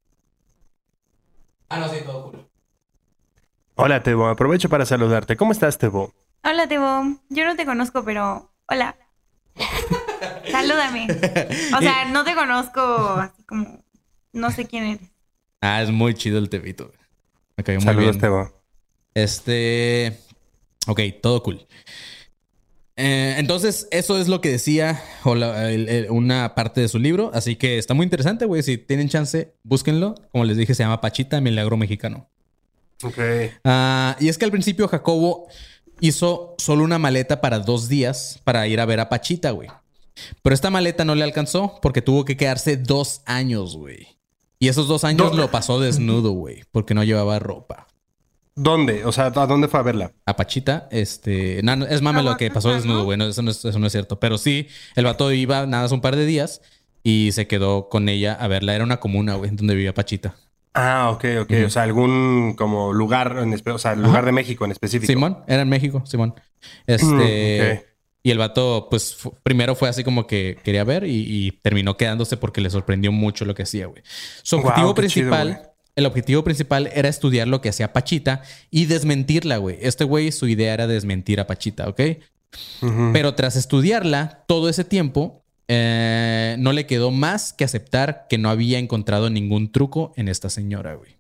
Ah, no, sí, todo cool. Hola, Tebo, aprovecho para saludarte. ¿Cómo estás, Tebo? Hola, Tebo. Yo no te conozco, pero hola. Salúdame. O sea, no te conozco así como... No sé quién eres. Ah, es muy chido el Tebito, güey. Me cayó muy Saludos, bien. Tebo. Este... Ok, todo cool. Eh, entonces, eso es lo que decía o la- el- el- una parte de su libro. Así que está muy interesante, güey. Si tienen chance, búsquenlo. Como les dije, se llama Pachita, Milagro Mexicano. Ok. Ah, y es que al principio Jacobo hizo solo una maleta para dos días para ir a ver a Pachita, güey. Pero esta maleta no le alcanzó porque tuvo que quedarse dos años, güey. Y esos dos años Do- lo pasó desnudo, güey, porque no llevaba ropa. ¿Dónde? O sea, ¿a dónde fue a verla? A Pachita, este... No, no, es mame lo que pasó Oaxaca, desnudo, ¿no? güey. No, eso, no es, eso no es cierto. Pero sí, el vato iba nada más un par de días y se quedó con ella a verla. Era una comuna, güey, donde vivía Pachita. Ah, ok, ok. Ujú. O sea, algún como lugar, en espe- o sea, lugar Ajá. de México en específico. Simón, era en México, Simón. Este... Mm, ok. Y el vato, pues, fu- primero fue así como que quería ver y, y terminó quedándose porque le sorprendió mucho lo que hacía, güey. Su Guau, objetivo qué chido, principal, güey. el objetivo principal era estudiar lo que hacía Pachita y desmentirla, güey. Este güey, su idea era desmentir a Pachita, ¿ok? Ujú. Pero tras estudiarla todo ese tiempo, eh, no le quedó más que aceptar que no había encontrado ningún truco en esta señora, güey.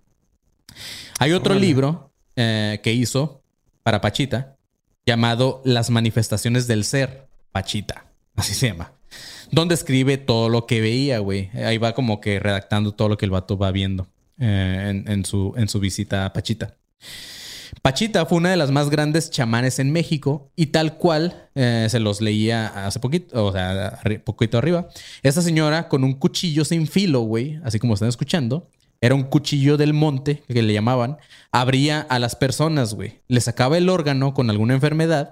Hay otro Órale. libro eh, que hizo para Pachita llamado Las manifestaciones del ser, Pachita, así se llama, donde escribe todo lo que veía, güey. Ahí va como que redactando todo lo que el vato va viendo eh, en, en su, en su visita a Pachita. Pachita fue una de las más grandes chamanes en México y tal cual eh, se los leía hace poquito, o sea, arri- poquito arriba. Esta señora con un cuchillo sin filo, güey, así como están escuchando, era un cuchillo del monte que le llamaban, abría a las personas, güey, le sacaba el órgano con alguna enfermedad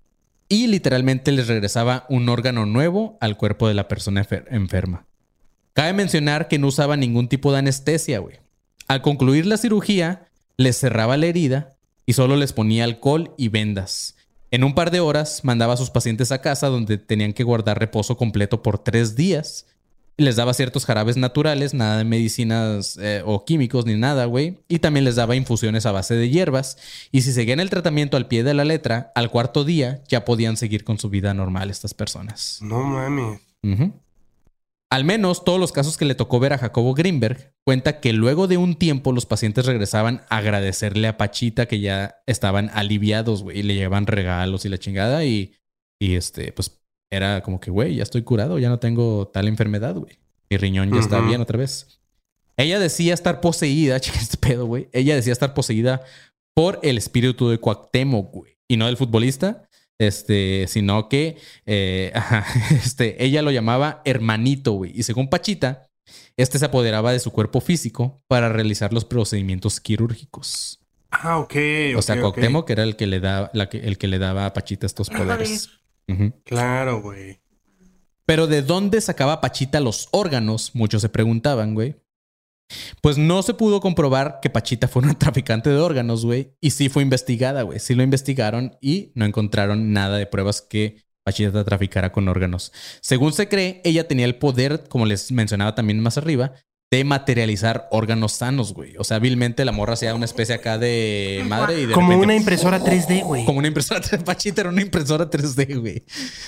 y literalmente les regresaba un órgano nuevo al cuerpo de la persona enfer- enferma. Cabe mencionar que no usaba ningún tipo de anestesia, güey. Al concluir la cirugía, les cerraba la herida y solo les ponía alcohol y vendas. En un par de horas mandaba a sus pacientes a casa donde tenían que guardar reposo completo por tres días. Les daba ciertos jarabes naturales, nada de medicinas eh, o químicos ni nada, güey. Y también les daba infusiones a base de hierbas. Y si seguían el tratamiento al pie de la letra, al cuarto día ya podían seguir con su vida normal estas personas. No mames. Ujú. Al menos todos los casos que le tocó ver a Jacobo Greenberg cuenta que luego de un tiempo los pacientes regresaban a agradecerle a Pachita que ya estaban aliviados, güey, y le llevaban regalos y la chingada y, y este, pues era como que, güey, ya estoy curado, ya no tengo tal enfermedad, güey. Mi riñón ya está Ujú. bien otra vez. Ella decía estar poseída, checa este pedo, güey. Ella decía estar poseída por el espíritu de Cuauhtémoc, güey, y no del futbolista. Este, sino que eh, ajá, este, ella lo llamaba hermanito, güey. Y según Pachita, este se apoderaba de su cuerpo físico para realizar los procedimientos quirúrgicos. Ah, ok. O sea, ok, ok. Cuauhtémoc era el que le daba, la que, el que le daba a Pachita estos poderes. Ujú. Claro, güey. Pero ¿de dónde sacaba Pachita los órganos? Muchos se preguntaban, güey. Pues no se pudo comprobar que Pachita fue una traficante de órganos, güey. Y sí fue investigada, güey. Sí lo investigaron y no encontraron nada de pruebas que Pachita traficara con órganos. Según se cree, ella tenía el poder, como les mencionaba también más arriba, de materializar órganos sanos, güey. O sea, hábilmente la morra hacía una especie acá de madre y de Como repente- una impresora tres D, güey. Como una impresora tres D. Pachita era una impresora tres D, güey.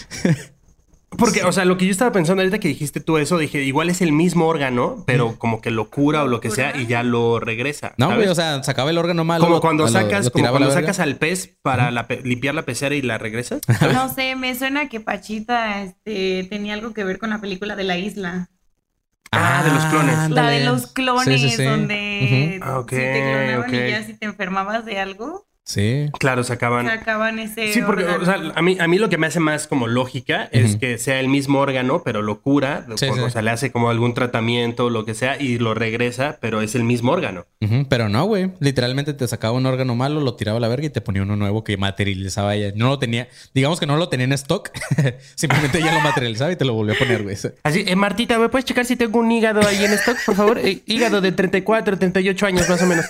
Porque, o sea, lo que yo estaba pensando ahorita que dijiste tú eso, dije, igual es el mismo órgano, pero como que lo cura o lo que sea y ya lo regresa. No, ¿sabes? güey, o sea, sacaba el órgano malo. como lo- cuando lo- sacas, lo como tiraba a la cuando verga. sacas al pez para la pe- limpiar la pecera y la regresas. No sé, me suena que Pachita este, tenía algo que ver con la película de La Isla. Ah, de los clones. La ándale. de los clones, Sí, sí, sí. donde Ujú. Ah, ok, si te clonaban ok. y ya si te enfermabas de algo, Sí. Claro, sacaban. sacaban ese Sí, porque, órgano. o sea, a mí, a mí lo que me hace más como lógica es Ujú. que sea el mismo órgano, pero lo cura, Sí, o, sí. o sea, le hace como algún tratamiento, lo que sea, y lo regresa, pero es el mismo órgano. Ujú, pero no, güey. Literalmente te sacaba un órgano malo, lo tiraba a la verga y te ponía uno nuevo que materializaba ella. No lo tenía, digamos que no lo tenía en stock. Simplemente ella lo materializaba y te lo volvió a poner, güey. Así, eh, Martita, ¿me puedes checar si tengo un hígado ahí en stock, por favor? Eh, hígado de treinta y cuatro, treinta y ocho años más o menos.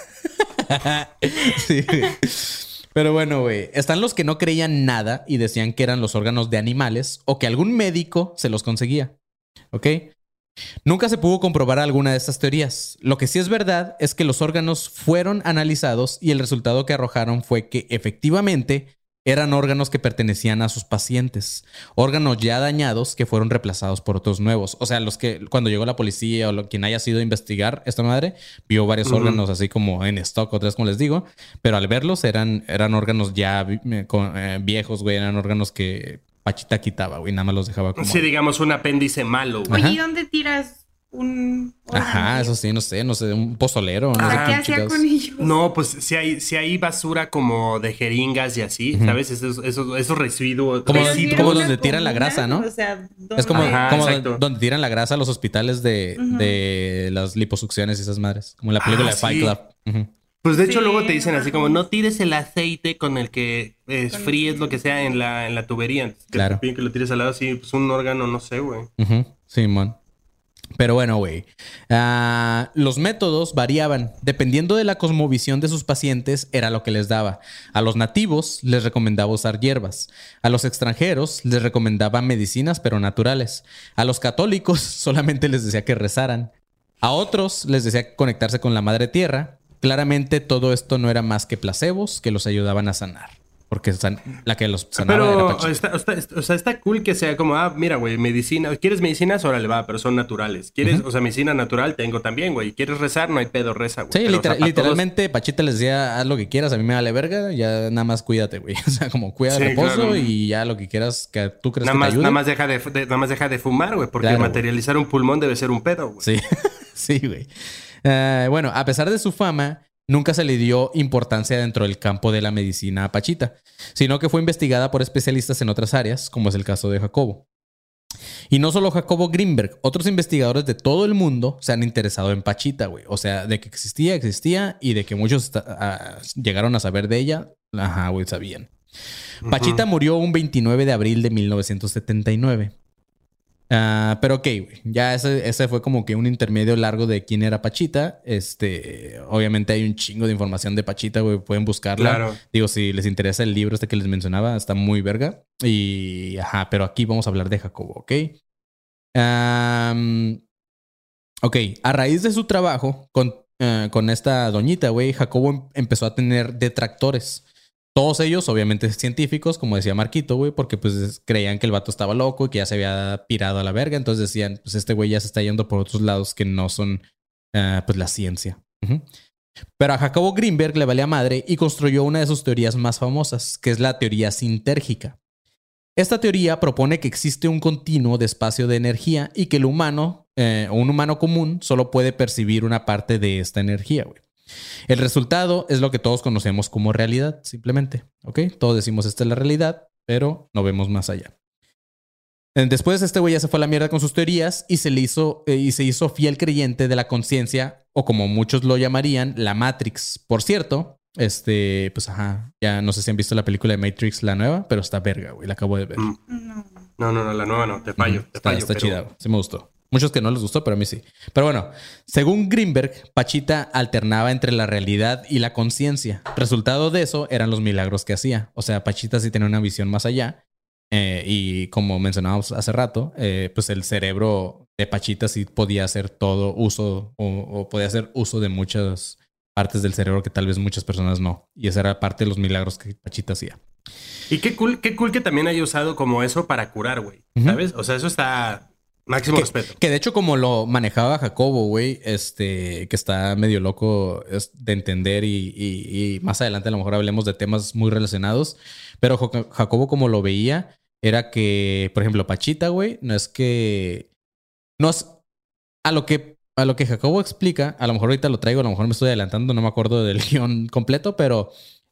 Sí, güey. Pero bueno, güey. Están los que no creían nada y decían que eran los órganos de animales o que algún médico se los conseguía. ¿Ok? Nunca se pudo comprobar alguna de estas teorías. Lo que sí es verdad es que los órganos fueron analizados y el resultado que arrojaron fue que efectivamente eran órganos que pertenecían a sus pacientes. Órganos ya dañados que fueron reemplazados por otros nuevos. O sea, los que cuando llegó la policía o lo, quien haya sido a investigar esta madre, vio varios Ujú. órganos así como en stock, otras como les digo. Pero al verlos eran, eran órganos ya vi- eh, con- eh, viejos, güey. Eran órganos que Pachita quitaba, güey. Nada más los dejaba como... Sí, digamos un apéndice malo, güey. Oye, ¿y dónde tiras un órgano? Ajá, eso sí, no sé, no sé, un pozolero. No O sé sea, ¿qué qué hacía chingados. con ellos? No, pues si hay, si hay basura como de jeringas y así, Ujú. ¿sabes? Esos, esos, esos residuos. Como- Pero si era como una donde tiran la comuna, grasa, ¿no? O sea, ¿dónde? Es como, Ajá, como exacto. donde, donde tiran la grasa a los hospitales de, Ujú. de las liposucciones y esas madres. Como en la película Ah, de Fight sí. Club. Ujú. Pues de hecho Sí, luego te dicen ajá. así como no tires el aceite con el que eh, Con el fríes que- lo que sea en la, en la tubería. Que Claro. te piden que lo tires al lado así, pues un órgano, no sé, güey. Ujú, Simón. Pero bueno, güey. Ah, los métodos variaban. Dependiendo de la cosmovisión de sus pacientes, era lo que les daba. A los nativos les recomendaba usar hierbas. A los extranjeros les recomendaba medicinas, pero naturales. A los católicos solamente les decía que rezaran. A otros les decía conectarse con la madre tierra. Claramente todo esto no era más que placebos que los ayudaban a sanar. Porque san- la que los sanaba era Pero Pachita. está, está- o sea, está cool que sea como, ah, mira, güey, medicina. ¿Quieres medicinas? Órale, va, pero son naturales. ¿Quieres, o sea, medicina natural? Tengo también, güey. ¿Quieres rezar? No hay pedo, reza, güey. Sí, Pero, o sea, literal- para literalmente Pachita les decía, haz lo que quieras, a mí me vale verga, ya nada más cuídate, güey. O sea, como cuida Sí, de reposo claro. y ya lo que quieras que tú crees Nada que más, te ayude. nada, más deja de, de- nada más deja de fumar, güey, porque Claro, güey. materializar un pulmón debe ser un pedo, güey. Sí, sí, güey. Eh, bueno, a pesar de su fama, nunca se le dio importancia dentro del campo de la medicina a Pachita, sino que fue investigada por especialistas en otras áreas, como es el caso de Jacobo. Y no solo Jacobo Greenberg, otros investigadores de todo el mundo se han interesado en Pachita, güey. O sea, de que existía, existía y de que muchos esta- ah, llegaron a saber de ella, ajá, güey, sabían. Pachita murió un veintinueve de abril de mil novecientos setenta y nueve. Ah, pero ok, güey. Ya ese, ese fue como que un intermedio largo de quién era Pachita. Este, obviamente hay un chingo de información de Pachita, güey. Pueden buscarla. Claro. Digo, si les interesa el libro este que les mencionaba, está muy verga. Y, ajá, pero aquí vamos a hablar de Jacobo, ¿ok? Am, ok, a raíz de su trabajo con, eh, con esta doñita, güey, Jacobo em- empezó a tener detractores. Todos ellos, obviamente, científicos, como decía Marquito, güey, porque pues creían que el vato estaba loco y que ya se había pirado a la verga. Entonces decían, pues este güey ya se está yendo por otros lados que no son, eh, pues, la ciencia. Ujú. Pero a Jacobo Greenberg le valía madre y construyó una de sus teorías más famosas, que es la teoría sintérgica. Esta teoría propone que existe un continuo de espacio de energía y que el humano, eh, o un humano común, solo puede percibir una parte de esta energía, güey. El resultado es lo que todos conocemos como realidad, simplemente. ¿Ok? Todos decimos esta es la realidad, pero no vemos más allá. Eh, Después este güey ya se fue a la mierda con sus teorías y se le hizo eh, y se hizo fiel creyente de la conciencia, o como muchos lo llamarían, la Matrix. Por cierto, este, pues ajá, ya no sé si han visto la película de Matrix, la nueva, pero está verga, güey, la acabo de ver. Mm. No. No, no, no, la nueva no, te fallo, te Está, fallo. está pero- chida, güey. Sí me gustó. Muchos que no les gustó, pero a mí sí. Pero bueno, según Greenberg, Pachita alternaba entre la realidad y la conciencia. Resultado de eso eran los milagros que hacía. O sea, Pachita sí tenía una visión más allá. Eh, y como mencionábamos hace rato, eh, pues el cerebro de Pachita sí podía hacer todo uso o, o podía hacer uso de muchas partes del cerebro que tal vez muchas personas no. Y esa era parte de los milagros que Pachita hacía. Y qué cool, qué cool que también haya usado como eso para curar, güey. Ujú. ¿Sabes? O sea, eso está máximo Que, respeto. que de hecho, como lo manejaba Jacobo, güey, este, que está medio loco es de entender y, y- y más adelante a lo mejor hablemos de temas muy relacionados. Pero Jo- Jacobo, como lo veía, era que, por ejemplo, Pachita, güey, no es que. No es. A lo que. A lo que Jacobo explica, a lo mejor ahorita lo traigo, a lo mejor me estoy adelantando, no me acuerdo del guión completo, pero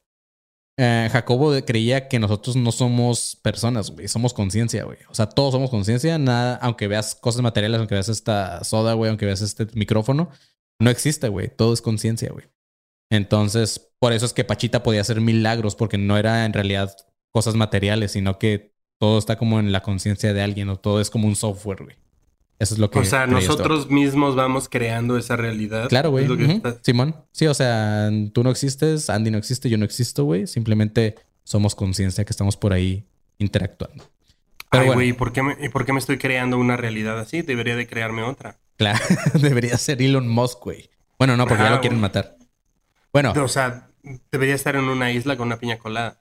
eh, Jacobo creía que nosotros no somos personas, güey. Somos conciencia, güey. O sea, todos somos conciencia. Nada, aunque veas cosas materiales, aunque veas esta soda, güey, aunque veas este micrófono, no existe, güey. Todo es conciencia, güey. Entonces, por eso es que Pachita podía hacer milagros, porque no era en realidad cosas materiales, sino que todo está como en la conciencia de alguien, o todo es como un software, güey. Eso es lo que O sea, creía este nosotros mismos vamos creando esa realidad. Claro, güey. Es lo que Ujú. está- Simón. Sí, o sea, tú no existes, Andy no existe, yo no existo, güey. Simplemente somos conciencia que estamos por ahí interactuando. Pero Ay, bueno, güey, ¿y por qué me, y por qué me estoy creando una realidad así? Debería de crearme otra. claro, debería ser Elon Musk, güey. Bueno, no, porque ya Ajá, lo quieren güey. matar. Bueno, O sea, debería estar en una isla con una piña colada.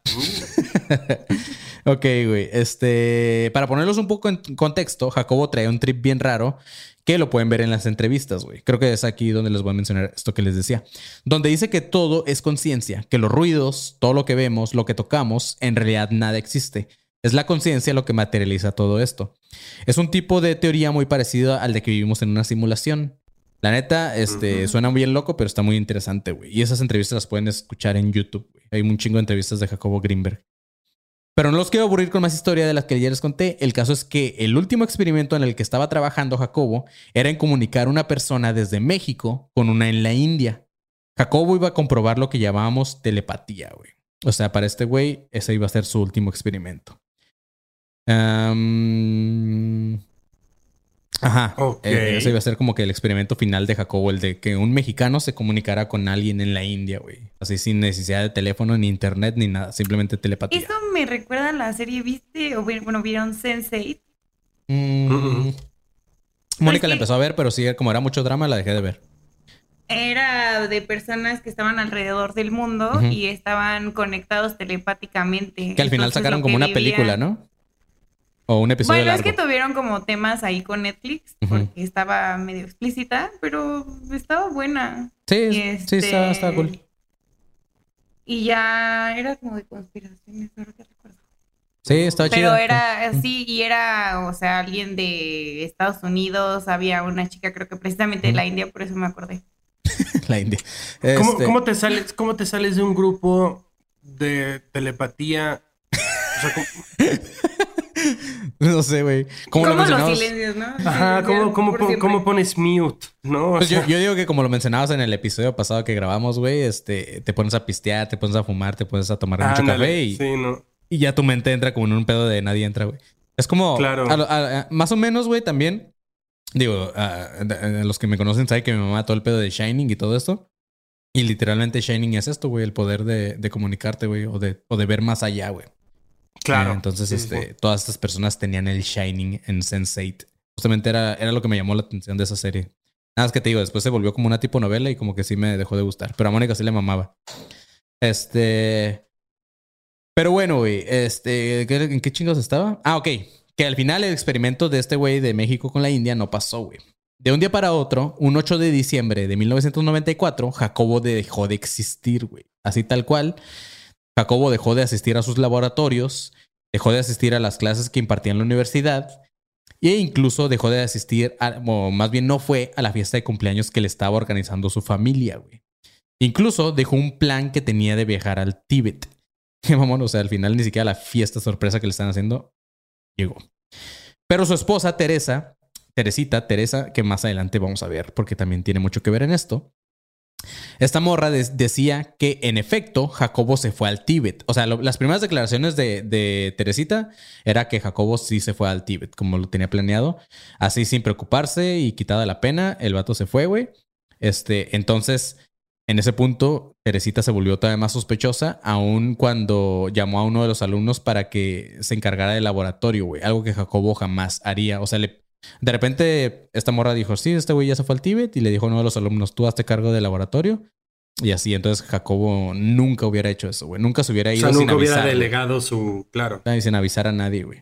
Mm. ok, güey. Este, para ponerlos un poco en contexto, Jacobo trae un trip bien raro que lo pueden ver en las entrevistas, güey. Creo que es aquí donde les voy a mencionar esto que les decía. Donde dice que todo es conciencia, que los ruidos, todo lo que vemos, lo que tocamos, en realidad nada existe. Es la conciencia lo que materializa todo esto. Es un tipo de teoría muy parecido al de que vivimos en una simulación. La neta, este, uh-huh. suena bien loco, pero está muy interesante, güey. Y esas entrevistas las pueden escuchar en YouTube, güey. Hay un chingo de entrevistas de Jacobo Greenberg. Pero no los quiero aburrir con más historia de las que ya les conté. El caso es que el último experimento en el que estaba trabajando Jacobo era en comunicar una persona desde México con una en la India. Jacobo iba a comprobar lo que llamábamos telepatía, güey. O sea, para este güey, ese iba a ser su último experimento. Um... Ajá. Okay. Eh, ese iba a ser como que el experimento final de Jacobo, el de que un mexicano se comunicara con alguien en la India, güey. Así sin necesidad de teléfono, ni internet, ni nada. Simplemente telepatía. Eso me recuerda a la serie, ¿viste? O bueno, ¿vieron sense eight? Mm. Uh-uh. Mónica la empezó a ver, pero sí, como era mucho drama, la dejé de ver. Era de personas que estaban alrededor del mundo uh-huh. y estaban conectados telepáticamente. Que al final Entonces, sacaron como una vivían... película, ¿no? O un episodio Bueno, largo. Es que tuvieron como temas ahí con Netflix, uh-huh. porque estaba medio explícita, pero estaba buena. Sí, este... sí, estaba, estaba cool. Y ya era como de conspiraciones, ahora que recuerdo. Sí, estaba chido. Pero era, sí, y era, o sea, alguien de Estados Unidos, había una chica, creo que precisamente uh-huh. de la India, por eso me acordé. La India. ¿Cómo, Este... ¿Cómo te sales, cómo te sales de un grupo de telepatía? O sea, ¿cómo... No sé, güey. ¿Cómo, ¿Cómo lo los silencios, no? Ajá, ¿cómo, cómo, pon, ¿cómo pones mute? ¿No? Pues yo, yo digo que como lo mencionabas en el episodio pasado que grabamos, güey, este, te pones a pistear, te pones a fumar, te pones a tomar ah, mucho dale, café y, sí, no. y ya tu mente entra como en un pedo de nadie entra, güey. Es como, claro. a, a, a, más o menos, güey, también, digo, a, a los que me conocen saben que mi mamá todo el pedo de Shining y todo esto. Y literalmente Shining es esto, güey, el poder de, de comunicarte, güey, o de, o de ver más allá, güey. Claro. Eh, entonces, sí, este, sí. todas estas personas tenían el Shining en sense eight. Justamente era, era lo que me llamó la atención de esa serie. Nada más que te digo, después se volvió como una tipo novela y como que sí me dejó de gustar. Pero a Mónica sí le mamaba. Este... Pero bueno, güey, este... ¿en qué chingos estaba? Ah, ok. Que al final el experimento de este güey de México con la India no pasó, güey. De un día para otro, un ocho de diciembre de mil novecientos noventa y cuatro, Jacobo dejó de existir, güey. Así tal cual. Jacobo dejó de asistir a sus laboratorios, dejó de asistir a las clases que impartía en la universidad e incluso dejó de asistir, a, o más bien no fue a la fiesta de cumpleaños que le estaba organizando su familia, güey. Incluso dejó un plan que tenía de viajar al Tíbet. Vamos, o sea, al final ni siquiera la fiesta sorpresa que le están haciendo llegó. Pero su esposa, Teresa, Teresita, Teresa, que más adelante vamos a ver porque también tiene mucho que ver en esto. Esta morra de- decía que en efecto Jacobo se fue al Tíbet. O sea, lo- las primeras declaraciones de, de Teresita era que Jacobo sí se fue al Tíbet, como lo tenía planeado. Así sin preocuparse y quitada la pena, el vato se fue, güey. Este, entonces, en ese punto, Teresita se volvió todavía más sospechosa, aun cuando llamó a uno de los alumnos para que se encargara del laboratorio, güey. Algo que Jacobo jamás haría. O sea, le... De repente, esta morra dijo, sí, este güey ya se fue al Tíbet. Y le dijo a uno de los alumnos, tú hazte cargo del laboratorio. Y así, entonces Jacobo nunca hubiera hecho eso, güey. Nunca se hubiera O ido sea, sin nunca hubiera avisar, güey. delegado su... Claro. Ay, sin avisar a nadie, güey.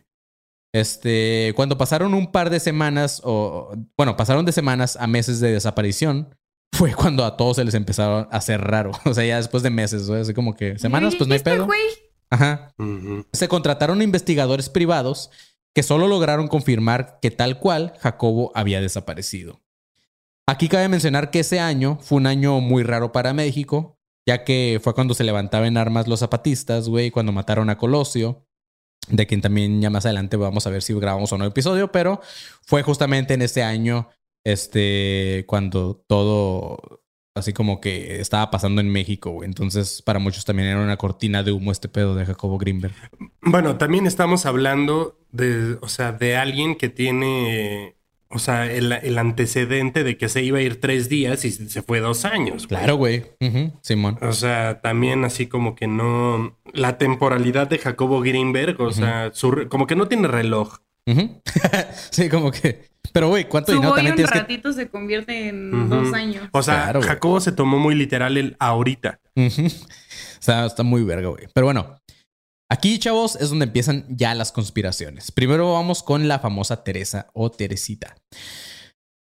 Este, cuando pasaron un par de semanas, o bueno, pasaron de semanas a meses de desaparición, fue cuando a todos se les empezaron a hacer raro. O sea, ya después de meses, güey, así como que semanas, pues no hay ¿Este pedo. güey? Ajá. Ujú. Se contrataron investigadores privados que solo lograron confirmar que tal cual Jacobo había desaparecido. Aquí cabe mencionar que ese año fue un año muy raro para México, ya que fue cuando se levantaban en armas los zapatistas, güey, cuando mataron a Colosio, de quien también ya más adelante vamos a ver si grabamos o no episodio, pero fue justamente en ese año, este, cuando todo así como que estaba pasando en México, güey. Entonces, para muchos también era una cortina de humo este pedo de Jacobo Greenberg. Bueno, también estamos hablando de, o sea, de alguien que tiene, o sea, el, el antecedente de que se iba a ir tres días y se fue dos años. güey. Claro, güey. Ujú, Simón. O sea, también así como que no... La temporalidad de Jacobo Greenberg, o sea, su re- como que no tiene reloj. Ujú. Sí, como que... Pero, güey, ¿cuánto Su dinero voy también un tienes que...? ratito se convierte en Ujú. dos años. O sea, Claro, güey. Jacobo se tomó muy literal el ahorita. Ujú. O sea, está muy verga, güey. Pero bueno, aquí, chavos, es donde empiezan ya las conspiraciones. Primero vamos con la famosa Teresa o Teresita.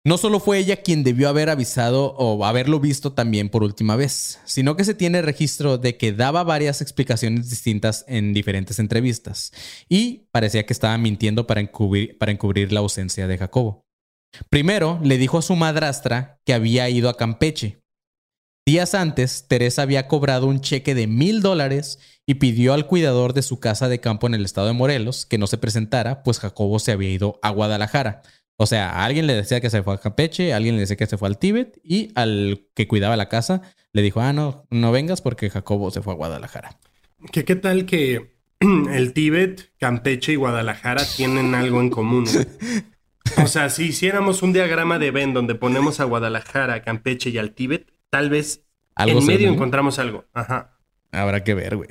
No solo fue ella quien debió haber avisado o haberlo visto también por última vez, sino que se tiene registro de que daba varias explicaciones distintas en diferentes entrevistas y parecía que estaba mintiendo para encubrir, para encubrir la ausencia de Jacobo. Primero, le dijo a su madrastra que había ido a Campeche. Días antes, Teresa había cobrado un cheque de mil dólares y pidió al cuidador de su casa de campo en el estado de Morelos que no se presentara, pues Jacobo se había ido a Guadalajara. O sea, a alguien le decía que se fue a Campeche, a alguien le decía que se fue al Tíbet y al que cuidaba la casa le dijo, ah, no, no vengas porque Jacobo se fue a Guadalajara. ¿Qué, qué tal que el Tíbet, Campeche y Guadalajara tienen algo en común? O sea, si hiciéramos un diagrama de Venn donde ponemos a Guadalajara, a Campeche y al Tíbet, tal vez ¿Algo en medio según? Encontramos algo. Ajá. Habrá que ver, güey.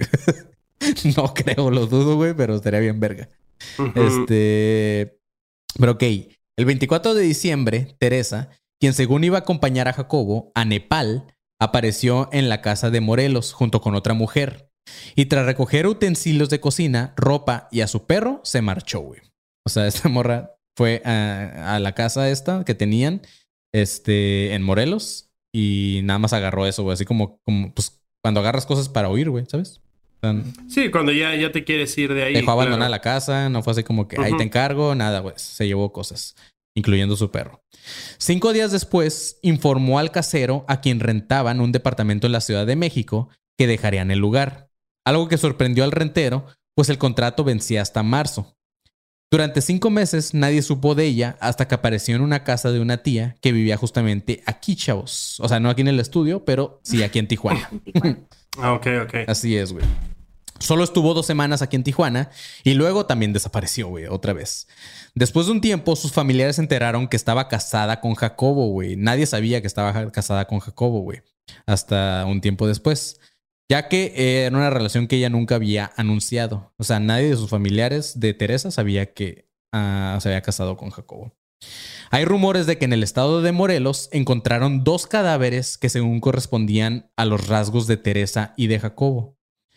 No creo, lo dudo, güey, pero estaría bien verga. Uh-huh. Este... Pero ok. El veinticuatro de diciembre, Teresa, quien según iba a acompañar a Jacobo a Nepal, apareció en la casa de Morelos junto con otra mujer. Y tras recoger utensilios de cocina, ropa y a su perro, se marchó, güey. O sea, esta morra fue a, a la casa esta que tenían este, en Morelos y nada más agarró eso, güey. Así como, como pues, cuando agarras cosas para huir, güey, ¿sabes? O sea, sí, cuando ya, ya te quieres ir de ahí. dejó abandonada claro. la casa, no fue así como que ahí Uh-huh. te encargo, nada, güey. Se llevó cosas, incluyendo su perro. Cinco días después, informó al casero a quien rentaban un departamento en la Ciudad de México que dejarían el lugar. Algo que sorprendió al rentero, pues el contrato vencía hasta marzo. Durante cinco meses nadie supo de ella hasta que apareció en una casa de una tía que vivía justamente aquí, chavos. O sea, no aquí en el estudio, pero sí aquí en Tijuana. En Tijuana. Ah, ok, ok. Así es, güey. Solo estuvo dos semanas aquí en Tijuana y luego también desapareció, güey, otra vez. Después de un tiempo, sus familiares se enteraron que estaba casada con Jacobo, güey. Nadie sabía que estaba casada con Jacobo, güey. Hasta un tiempo después. Ya que era una relación que ella nunca había anunciado. O sea, nadie de sus familiares de Teresa sabía que uh, se había casado con Jacobo. Hay rumores de que en el estado de Morelos encontraron dos cadáveres que según correspondían a los rasgos de Teresa y de Jacobo.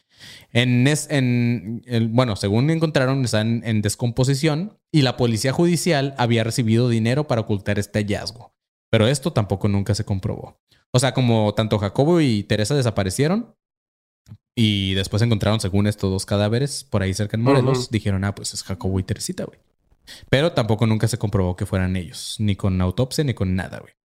En, es, en el, bueno, según encontraron, están en descomposición y la policía judicial había recibido dinero para ocultar este hallazgo. Pero esto tampoco nunca se comprobó. O sea, como tanto Jacobo y Teresa desaparecieron y después encontraron, según estos dos cadáveres por ahí cerca en Morelos, uh-huh. dijeron, ah, pues es Jacobo y Teresita, güey. Pero tampoco nunca se comprobó que fueran ellos, ni con autopsia ni con nada, güey.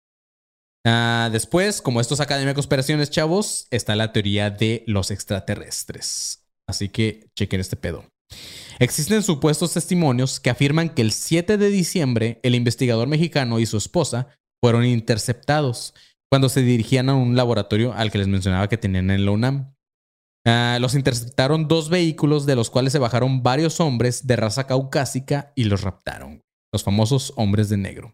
Uh, después, como esto es Academia de Conspiraciones, chavos, está la teoría de los extraterrestres. Así que chequen este pedo. Existen supuestos testimonios que afirman que el siete de diciembre el investigador mexicano y su esposa fueron interceptados cuando se dirigían a un laboratorio al que les mencionaba que tenían en la UNAM. Uh, los interceptaron dos vehículos de los cuales se bajaron varios hombres de raza caucásica y los raptaron. Los famosos hombres de negro.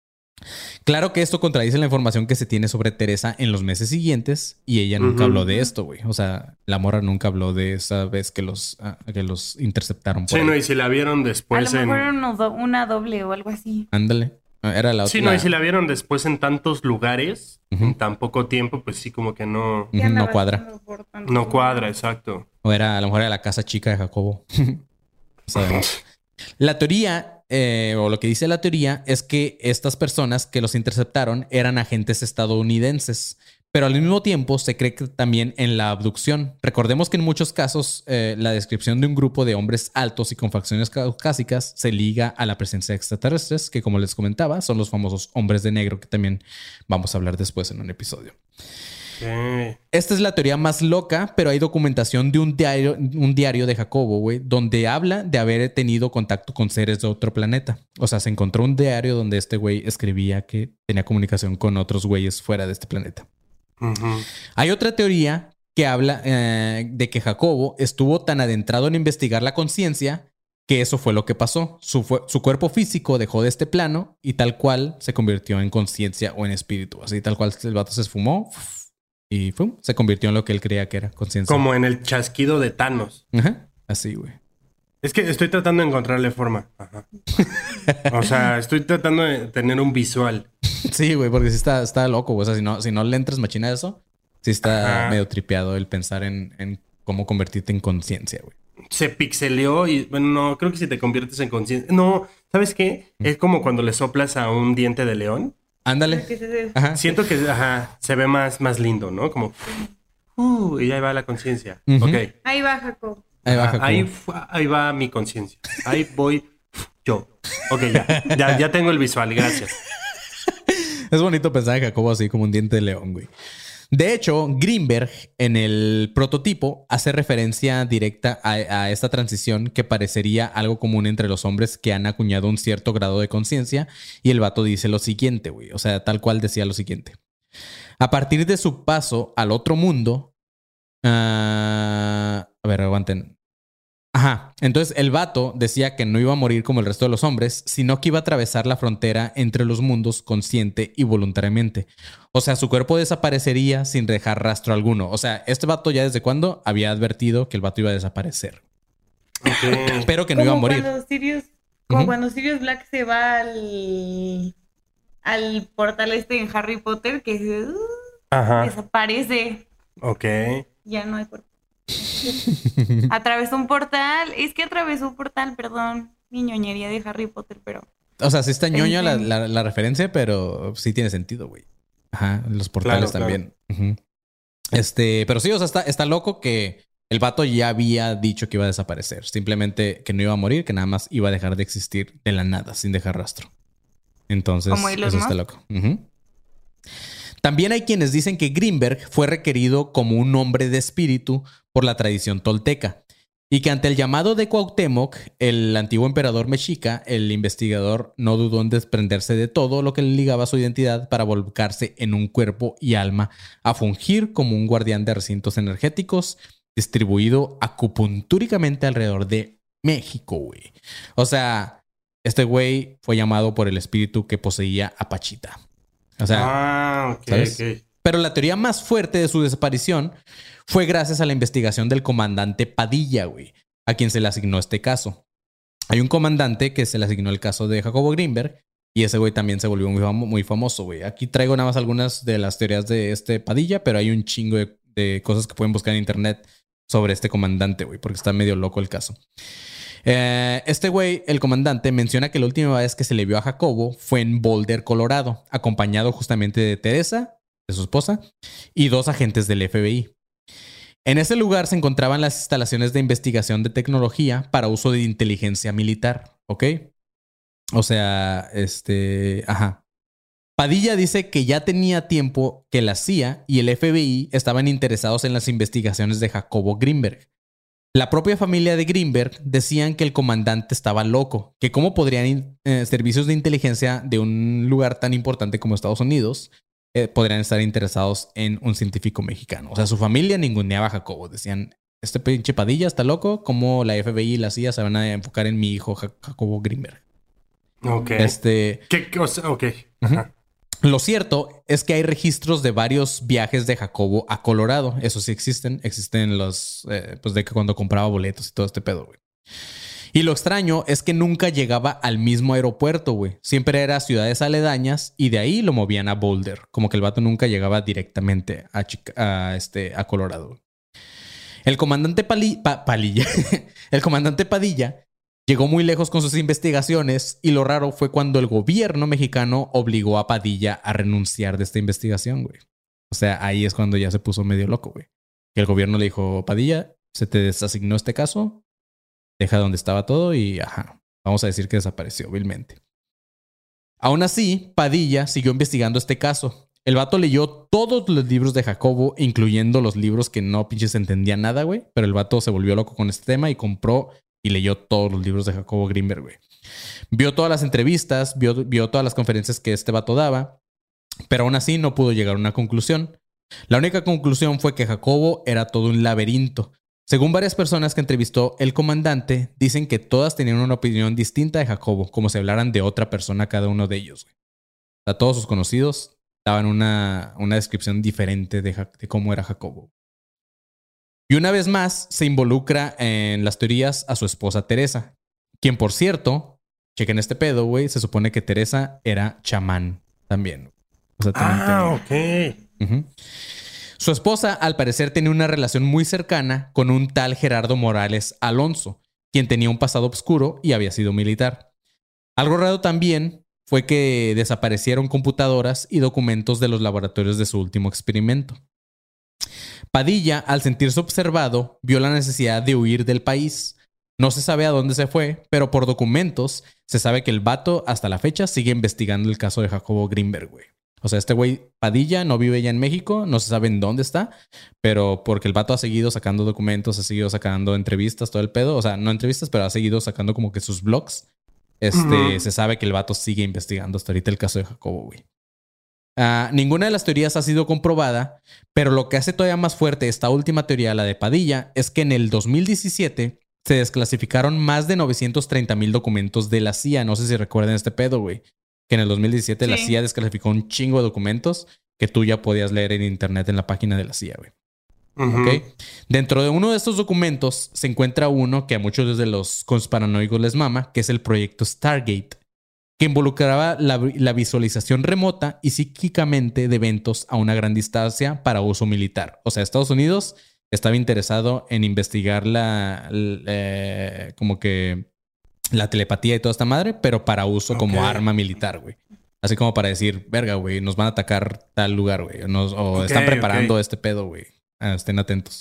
Claro que esto contradice la información que se tiene sobre Teresa en los meses siguientes y ella nunca uh-huh. habló de esto, güey. O sea, la morra nunca habló de esa vez que los, uh, que los interceptaron. Por sí, ahí. no, y si la vieron después a lo mejor en... era do- una doble o algo así. Ándale. Era la otra. Sí, no, y si la vieron después en tantos lugares, uh-huh. en tan poco tiempo, pues sí, como que no... Uh-huh, no cuadra. No cuadra, exacto. O era, a lo mejor era la casa chica de Jacobo. Sabemos. La teoría... Eh, o lo que dice la teoría es que estas personas que los interceptaron eran agentes estadounidenses, pero al mismo tiempo se cree que también en la abducción. Recordemos que en muchos casos eh, la descripción de un grupo de hombres altos y con facciones caucásicas se liga a la presencia de extraterrestres, que como les comentaba son los famosos hombres de negro, que también vamos a hablar después en un episodio. Okay. Esta es la teoría más loca, pero hay documentación de un diario, un diario de Jacobo, güey, donde habla de haber tenido contacto con seres de otro planeta. O sea, se encontró un diario donde este güey escribía que tenía comunicación con otros güeyes fuera de este planeta. Uh-huh. Hay otra teoría que habla eh, de que Jacobo estuvo tan adentrado en investigar la conciencia que eso fue lo que pasó. Su, fue, su cuerpo físico dejó de este plano y tal cual se convirtió en conciencia o en espíritu. Así tal cual el vato se esfumó. Y ¡fum! Se convirtió en lo que él creía que era conciencia. Como en el chasquido de Thanos. Ajá. Así, güey. Es que estoy tratando de encontrarle forma. Ajá. O sea, estoy tratando de tener un visual. Sí, güey, porque sí está, está loco, güey. O sea, si no, si no le entras machina a eso, sí está Ajá. medio tripeado el pensar en, en cómo convertirte en conciencia, güey. Se pixeleó y... Bueno, no, creo que si te conviertes en conciencia... No, ¿Sabes qué? Es como cuando le soplas a un diente de león. Ándale. ¿Qué es eso? Ajá. Siento que ajá, se ve más, más lindo, ¿no? Como, uh, y ahí va la conciencia. Ujú. Ok. Ahí va, Jacob. Ahí va, Ah, Jacobo. ahí, fu- ahí va mi conciencia. Ahí voy yo. Ok, ya, ya. Ya tengo el visual, gracias. Es bonito pensar en Jacobo así como un diente de león, güey. De hecho, Greenberg en el prototipo hace referencia directa a, a esta transición que parecería algo común entre los hombres que han acuñado un cierto grado de conciencia, y el vato dice lo siguiente, güey. O sea, tal cual decía lo siguiente. A partir de su paso al otro mundo... ah, a ver, aguanten. Ajá. Entonces el vato decía que no iba a morir como el resto de los hombres, sino que iba a atravesar la frontera entre los mundos consciente y voluntariamente. O sea, su cuerpo desaparecería sin dejar rastro alguno. O sea, este vato ya desde cuándo había advertido que el vato iba a desaparecer, Ok. pero que no iba a morir. Cuando Sirius, como Ujú. cuando Sirius Black se va al, al portal este en Harry Potter, que uh, Ajá. desaparece. Ok. Ya no hay cuerpo. Atravesó un portal. Es que atravesó un portal, perdón. Mi ñoñería de Harry Potter, pero... O sea, sí está ñoño la, Entiendo. la- la referencia, pero sí tiene sentido, güey. Ajá, los portales Claro, también. Ujú. Este, pero sí, o sea, está, está loco que el vato ya había dicho que iba a desaparecer. Simplemente que no iba a morir, que nada más iba a dejar de existir de la nada, sin dejar rastro. Entonces, Como Elon eso está Musk. loco. Ujú. También hay quienes dicen que Greenberg fue requerido como un hombre de espíritu por la tradición tolteca y que ante el llamado de Cuauhtémoc, el antiguo emperador mexica, el investigador no dudó en desprenderse de todo lo que le ligaba a su identidad para volcarse en un cuerpo y alma a fungir como un guardián de recintos energéticos distribuido acupuntúricamente alrededor de México, güey. O sea, este güey fue llamado por el espíritu que poseía a Pachita. O sea, Ah, ok, ¿sabes? ok. pero la teoría más fuerte de su desaparición fue gracias a la investigación del comandante Padilla, güey, a quien se le asignó este caso. Hay un comandante que se le asignó el caso de Jacobo Greenberg y ese güey también se volvió muy, famo- muy famoso, güey. Aquí traigo nada más algunas de las teorías de este Padilla, pero hay un chingo de, de cosas que pueden buscar en internet sobre este comandante, güey, porque está medio loco el caso. Eh, este güey, el comandante, menciona que la última vez que se le vio a Jacobo fue en Boulder, Colorado, acompañado justamente de Teresa, de su esposa, y dos agentes del F B I. En ese lugar se encontraban las instalaciones de investigación de tecnología para uso de inteligencia militar, ¿ok? O sea, este, ajá. Padilla dice que ya tenía tiempo que la C I A y el F B I estaban interesados en las investigaciones de Jacobo Greenberg. La propia familia de Greenberg decían que el comandante estaba loco, que cómo podrían eh, servicios de inteligencia de un lugar tan importante como Estados Unidos eh, podrían estar interesados en un científico mexicano. O sea, su familia ninguneaba a Jacobo. Decían, este pinche Padilla está loco, ¿cómo la F B I y la C I A se van a enfocar en mi hijo Ja- Jacobo Greenberg? Ok. Este, ¿Qué cosa? Ok. Ajá. lo cierto es que hay registros de varios viajes de Jacobo a Colorado. Eso sí existen. Existen los, eh, pues de que cuando compraba boletos y todo este pedo, güey. Y lo extraño es que nunca llegaba al mismo aeropuerto, güey. Siempre era a ciudades aledañas y de ahí lo movían a Boulder. Como que el vato nunca llegaba directamente a, Chica- a, este, a Colorado. El comandante Pali- Pa- Palilla, el comandante Padilla llegó muy lejos con sus investigaciones y lo raro fue cuando el gobierno mexicano obligó a Padilla a renunciar de esta investigación, güey. O sea, ahí es cuando ya se puso medio loco, güey. Que el gobierno le dijo, Padilla, se te desasignó este caso, deja donde estaba todo y, ajá, vamos a decir que desapareció vilmente. Aún así, Padilla siguió investigando este caso. El vato leyó todos los libros de Jacobo, incluyendo los libros que no pinches entendía nada, güey. Pero el vato se volvió loco con este tema y compró y leyó todos los libros de Jacobo Greenberg, güey. Vio todas las entrevistas, vio, vio todas las conferencias que este vato daba, pero aún así no pudo llegar a una conclusión. La única conclusión fue que Jacobo era todo un laberinto. Según varias personas que entrevistó el comandante, dicen que todas tenían una opinión distinta de Jacobo, como si hablaran de otra persona cada uno de ellos, güey. O sea, todos sus conocidos daban una, una descripción diferente de, Ja- de cómo era Jacobo. Y una vez más se involucra en las teorías a su esposa Teresa, quien por cierto, chequen este pedo, güey, se supone que Teresa era chamán también. O sea, también Ah, tenía- ok. Ujú. Su esposa, al parecer, tenía una relación muy cercana con un tal Gerardo Morales Alonso, quien tenía un pasado oscuro y había sido militar. Algo raro también fue que desaparecieron computadoras y documentos de los laboratorios de su último experimento. Padilla, al sentirse observado, vio la necesidad de huir del país. No se sabe a dónde se fue, pero por documentos se sabe que el vato hasta la fecha sigue investigando el caso de Jacobo Greenberg, güey. O sea, este güey Padilla no vive ya en México, no se sabe en dónde está, pero porque el vato ha seguido sacando documentos, ha seguido sacando entrevistas, todo el pedo. O sea, no entrevistas, pero ha seguido sacando como que sus blogs. Este, uh-huh. Se sabe que el vato sigue investigando hasta ahorita el caso de Jacobo, güey. Uh, ninguna de las teorías ha sido comprobada, pero lo que hace todavía más fuerte esta última teoría, la de Padilla, es que en el dos mil diecisiete se desclasificaron más de novecientos treinta mil documentos de la C I A. No sé si recuerdan este pedo, güey. Que en el dos mil diecisiete sí. La C I A desclasificó un chingo de documentos que tú ya podías leer en internet en la página de la C I A, güey. Uh-huh. ¿Okay? Dentro de uno de estos documentos se encuentra uno que a muchos de los conspiranoicos les mama, que es el proyecto Stargate, que involucraba la, la visualización remota y psíquicamente de eventos a una gran distancia para uso militar. O sea, Estados Unidos estaba interesado en investigar la, la eh, como que la telepatía y toda esta madre, pero para uso okay. como arma militar, güey. Así como para decir, verga, güey, nos van a atacar tal lugar, güey. O, nos, o okay, están preparando okay. este pedo, güey. Ah, estén atentos.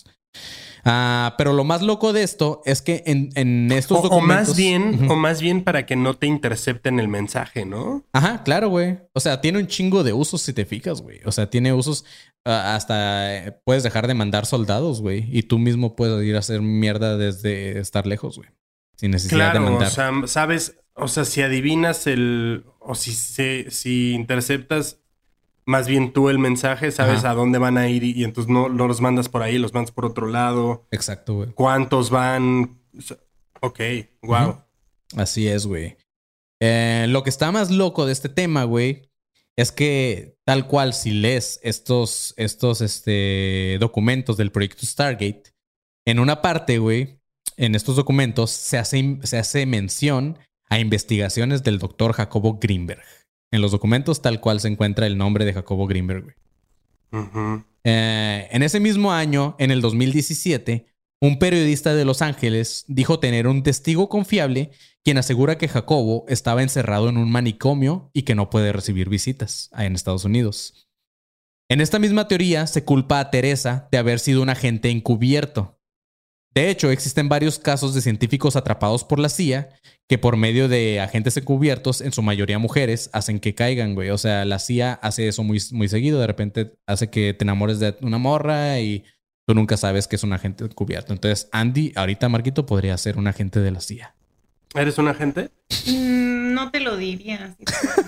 Uh, pero lo más loco de esto es que en, en estos o, documentos... O más bien, uh-huh. o más bien para que no te intercepten el mensaje, ¿no? Ajá, claro, güey. O sea, tiene un chingo de usos si te fijas, güey. O sea, tiene usos... Uh, hasta puedes dejar de mandar soldados, güey. Y tú mismo puedes ir a hacer mierda desde estar lejos, güey. Sin necesidad claro, de mandar. O sea, sabes... O sea, si adivinas el... O si, se, si interceptas... Más bien tú el mensaje, sabes Ajá. a dónde van a ir y, y entonces no, no los mandas por ahí, los mandas por otro lado. Exacto, güey. ¿Cuántos van? Ok, wow. Uh-huh. Así es, güey. Eh, lo que está más loco de este tema, güey, es que tal cual si lees estos, estos este, documentos del proyecto Stargate, en una parte, güey, en estos documentos se hace, se hace mención a investigaciones del doctor Jacobo Greenberg. En los documentos tal cual se encuentra el nombre de Jacobo Greenberg, güey. Uh-huh. Eh, en ese mismo año, en el dos mil diecisiete, un periodista de Los Ángeles dijo tener un testigo confiable quien asegura que Jacobo estaba encerrado en un manicomio y que no puede recibir visitas ahí en Estados Unidos. En esta misma teoría se culpa a Teresa de haber sido un agente encubierto. De hecho, existen varios casos de científicos atrapados por la C I A que por medio de agentes encubiertos, en su mayoría mujeres, hacen que caigan, güey. O sea, la C I A hace eso muy, muy seguido. De repente hace que te enamores de una morra y tú nunca sabes que es un agente encubierto. Entonces, Andy, ahorita Marquito podría ser un agente de la C I A. ¿Eres un agente? Mm, no te lo diría.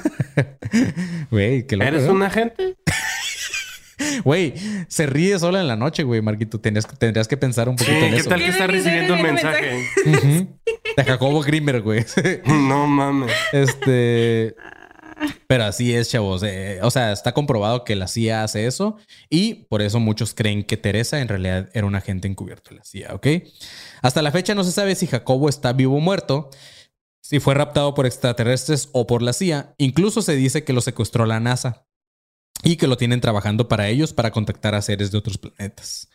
Güey, qué loco. ¿Eres ¿no? un agente? Güey, se ríe sola en la noche, güey, Marquito. Tendrías, tendrías que pensar un poquito sí, en ¿qué eso. tal que está recibiendo un mensaje? Uh-huh. De Jacobo Greenberg, güey. No mames. Este... Pero así es, chavos. Eh, o sea, está comprobado que la C I A hace eso y por eso muchos creen que Teresa en realidad era un agente encubierto de la C I A, ¿ok? Hasta la fecha no se sabe si Jacobo está vivo o muerto, si fue raptado por extraterrestres o por la C I A. Incluso se dice que lo secuestró la NASA y que lo tienen trabajando para ellos para contactar a seres de otros planetas.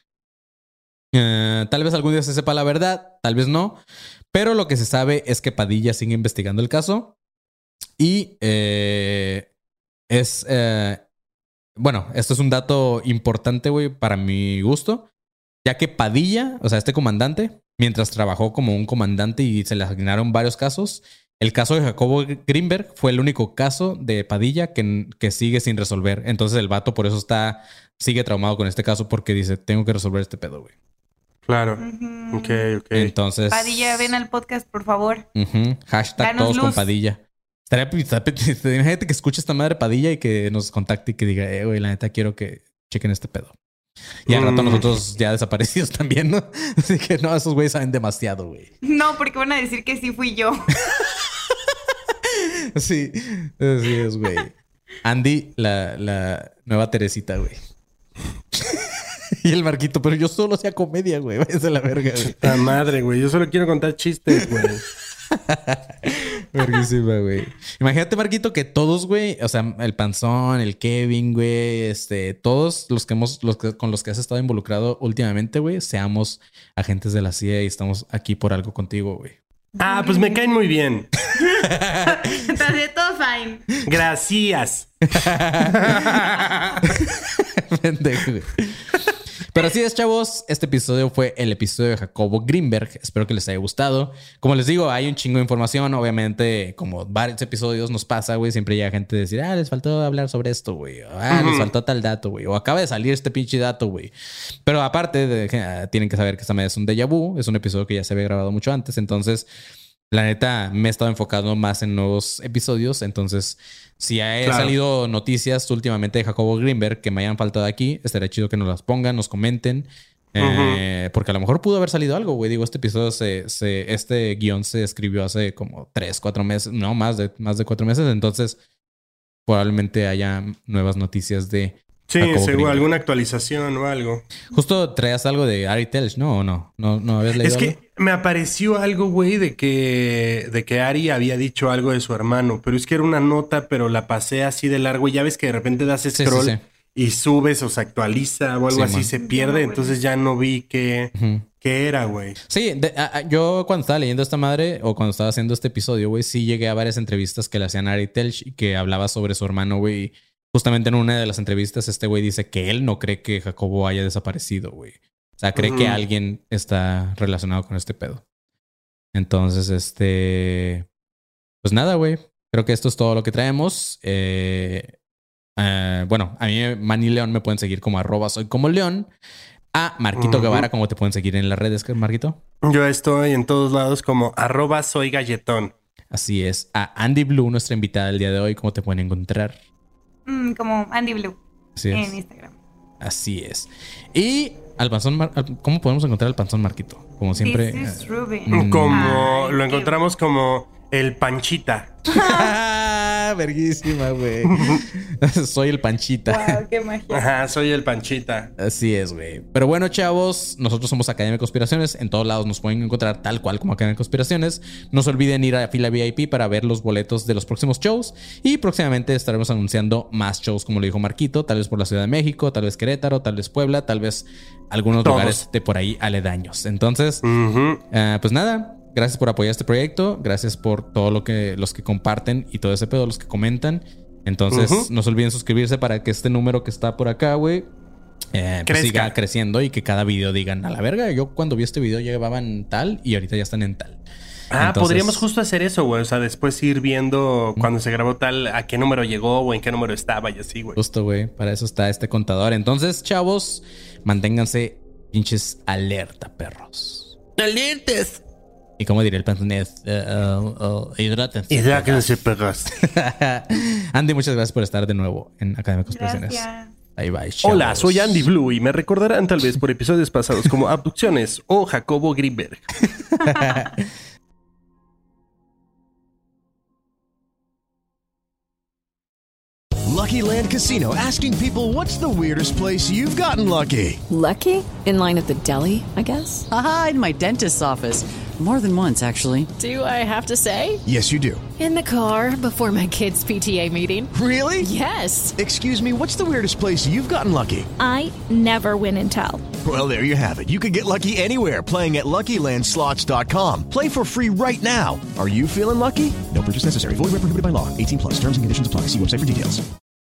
Uh, tal vez algún día se sepa la verdad, tal vez no, pero lo que se sabe es que Padilla sigue investigando el caso y eh, es... Eh, bueno, esto es un dato importante, güey, para mi gusto, ya que Padilla, o sea, este comandante, mientras trabajó como un comandante y se le asignaron varios casos, el caso de Jacobo Greenberg fue el único caso de Padilla que, que sigue sin resolver. Entonces el vato por eso está sigue traumado con este caso porque dice, tengo que resolver este pedo, güey. Claro. Uh-huh. Ok, ok. Entonces... Padilla, ven al podcast, por favor. Uh-huh. Hashtag Danos todos luz. con Padilla. Estaría, imagínate que escuche esta madre Padilla y que nos contacte y que diga, eh, güey, la neta quiero que chequen este pedo. Y al rato nosotros ya desaparecidos también, ¿no? Así que no, esos güeyes saben demasiado, güey. No, porque van a decir que sí fui yo. Sí, así es, güey. Andy, la, la nueva Teresita, güey. Y el Marquito, pero yo solo hacía comedia, güey. Váyase a la verga, güey. La madre, güey. Yo solo quiero contar chistes, güey. Verguísima, güey. Imagínate, Marquito, que todos, güey, o sea, el Panzón, el Kevin, güey, este, todos los que hemos, los que, con los que has estado involucrado últimamente, güey, seamos agentes de la C I A y estamos aquí por algo contigo, güey. Ah, pues me caen muy bien. Entonces todo fine. Gracias. Pendejo, güey. Pero así es, chavos. Este episodio fue el episodio de Jacobo Greenberg. Espero que les haya gustado. Como les digo, hay un chingo de información. Obviamente, como varios episodios nos pasa, güey. Siempre llega gente a decir, ah, les faltó hablar sobre esto, güey. Ah, uh-huh. les faltó tal dato, güey. O acaba de salir este pinche dato, güey. Pero aparte, de, uh, tienen que saber que esta vez es un déjà vu. Es un episodio que ya se había grabado mucho antes. Entonces, la neta, me he estado enfocando más en nuevos episodios. Entonces, si ha claro. salido noticias últimamente de Jacobo Greenberg que me hayan faltado aquí, estaría chido que nos las pongan, nos comenten. Uh-huh. Eh, porque a lo mejor pudo haber salido algo, güey. Digo, este episodio, se, se, este guión se escribió hace como tres, cuatro meses. No, más de, más de cuatro meses. Entonces, probablemente haya nuevas noticias de... Sí, seguro, alguna actualización o algo. Justo traías algo de Ari Telch, ¿no? ¿O no? ¿No, no habías leído Es que algo? me apareció algo, güey, de que, de que Ari había dicho algo de su hermano. Pero es que era una nota, pero la pasé así de largo. Y ya ves que de repente das scroll sí, sí, sí. y subes o se actualiza o algo sí, así, man. se pierde. Entonces ya no vi qué, uh-huh. qué era, güey. Sí, de, a, yo cuando estaba leyendo esta madre o cuando estaba haciendo este episodio, güey, sí llegué a varias entrevistas que le hacían a Ari Telch y que hablaba sobre su hermano, güey. Justamente en una de las entrevistas, este güey dice que él no cree que Jacobo haya desaparecido, güey. O sea, cree uh-huh. que alguien está relacionado con este pedo. Entonces, este... Pues nada, güey. Creo que esto es todo lo que traemos. Eh, eh, bueno, a mí, Manny León, me pueden seguir como arroba soy como León. A Marquito uh-huh. Guevara, ¿cómo te pueden seguir en las redes, Marquito? Yo estoy en todos lados como arroba soy galletón. Así es. A Andy Blue, nuestra invitada del día de hoy, ¿cómo te pueden encontrar? Mm, como Andy Blue. Así es. En Instagram. Así es. Y al panzón, Mar- ¿cómo podemos encontrar al panzón Marquito? Como siempre. This is Ruben. Como Ay, lo qué... encontramos como el Panchita. Verguísima, güey. Soy el Panchita. Wow, qué magia. Ajá, soy el Panchita. Así es, güey. Pero bueno, chavos, nosotros somos Academia de Conspiraciones. En todos lados nos pueden encontrar tal cual como Academia de Conspiraciones. No se olviden ir a Fila V I P para ver los boletos de los próximos shows. Y próximamente estaremos anunciando más shows, como lo dijo Marquito. Tal vez por la Ciudad de México, tal vez Querétaro, tal vez Puebla, tal vez algunos Todos. lugares de por ahí aledaños. Entonces, uh-huh. uh, pues nada. Gracias por apoyar este proyecto. Gracias por todo lo que los que comparten y todo ese pedo, los que comentan. Entonces, uh-huh. no se olviden suscribirse para que este número que está por acá, güey, eh, pues siga creciendo y que cada video digan, a la verga, yo cuando vi este video llevaban tal y ahorita ya están en tal. Ah, Entonces, podríamos justo hacer eso, güey. O sea, después ir viendo cuando se grabó tal, a qué número llegó o en qué número estaba y así, güey. Justo, güey. Para eso está este contador. Entonces, chavos, manténganse pinches alerta, perros. ¡Alertes! Y como diría el pantonés, uh, uh, uh, hidrátense. Hidrátense, perros. Andy, muchas gracias por estar de nuevo en Academia de Conspiraciones. Gracias. Ahí va, chavos. Hola, soy Andy Blue y me recordarán tal vez por episodios pasados como Abducciones o Jacobo Greenberg. Lucky Land Casino, asking people, what's the weirdest place you've gotten lucky? Lucky? In line at the deli, I guess? Aha, in my dentist's office. More than once, actually. Do I have to say? Yes, you do. In the car before my kids' P T A meeting. Really? Yes. Excuse me, what's the weirdest place you've gotten lucky? I never win and tell. Well, there you have it. You can get lucky anywhere, playing at Lucky Land Slots dot com. Play for free right now. Are you feeling lucky? No purchase necessary. Void where prohibited by law. eighteen plus. Terms and conditions apply. See website for details.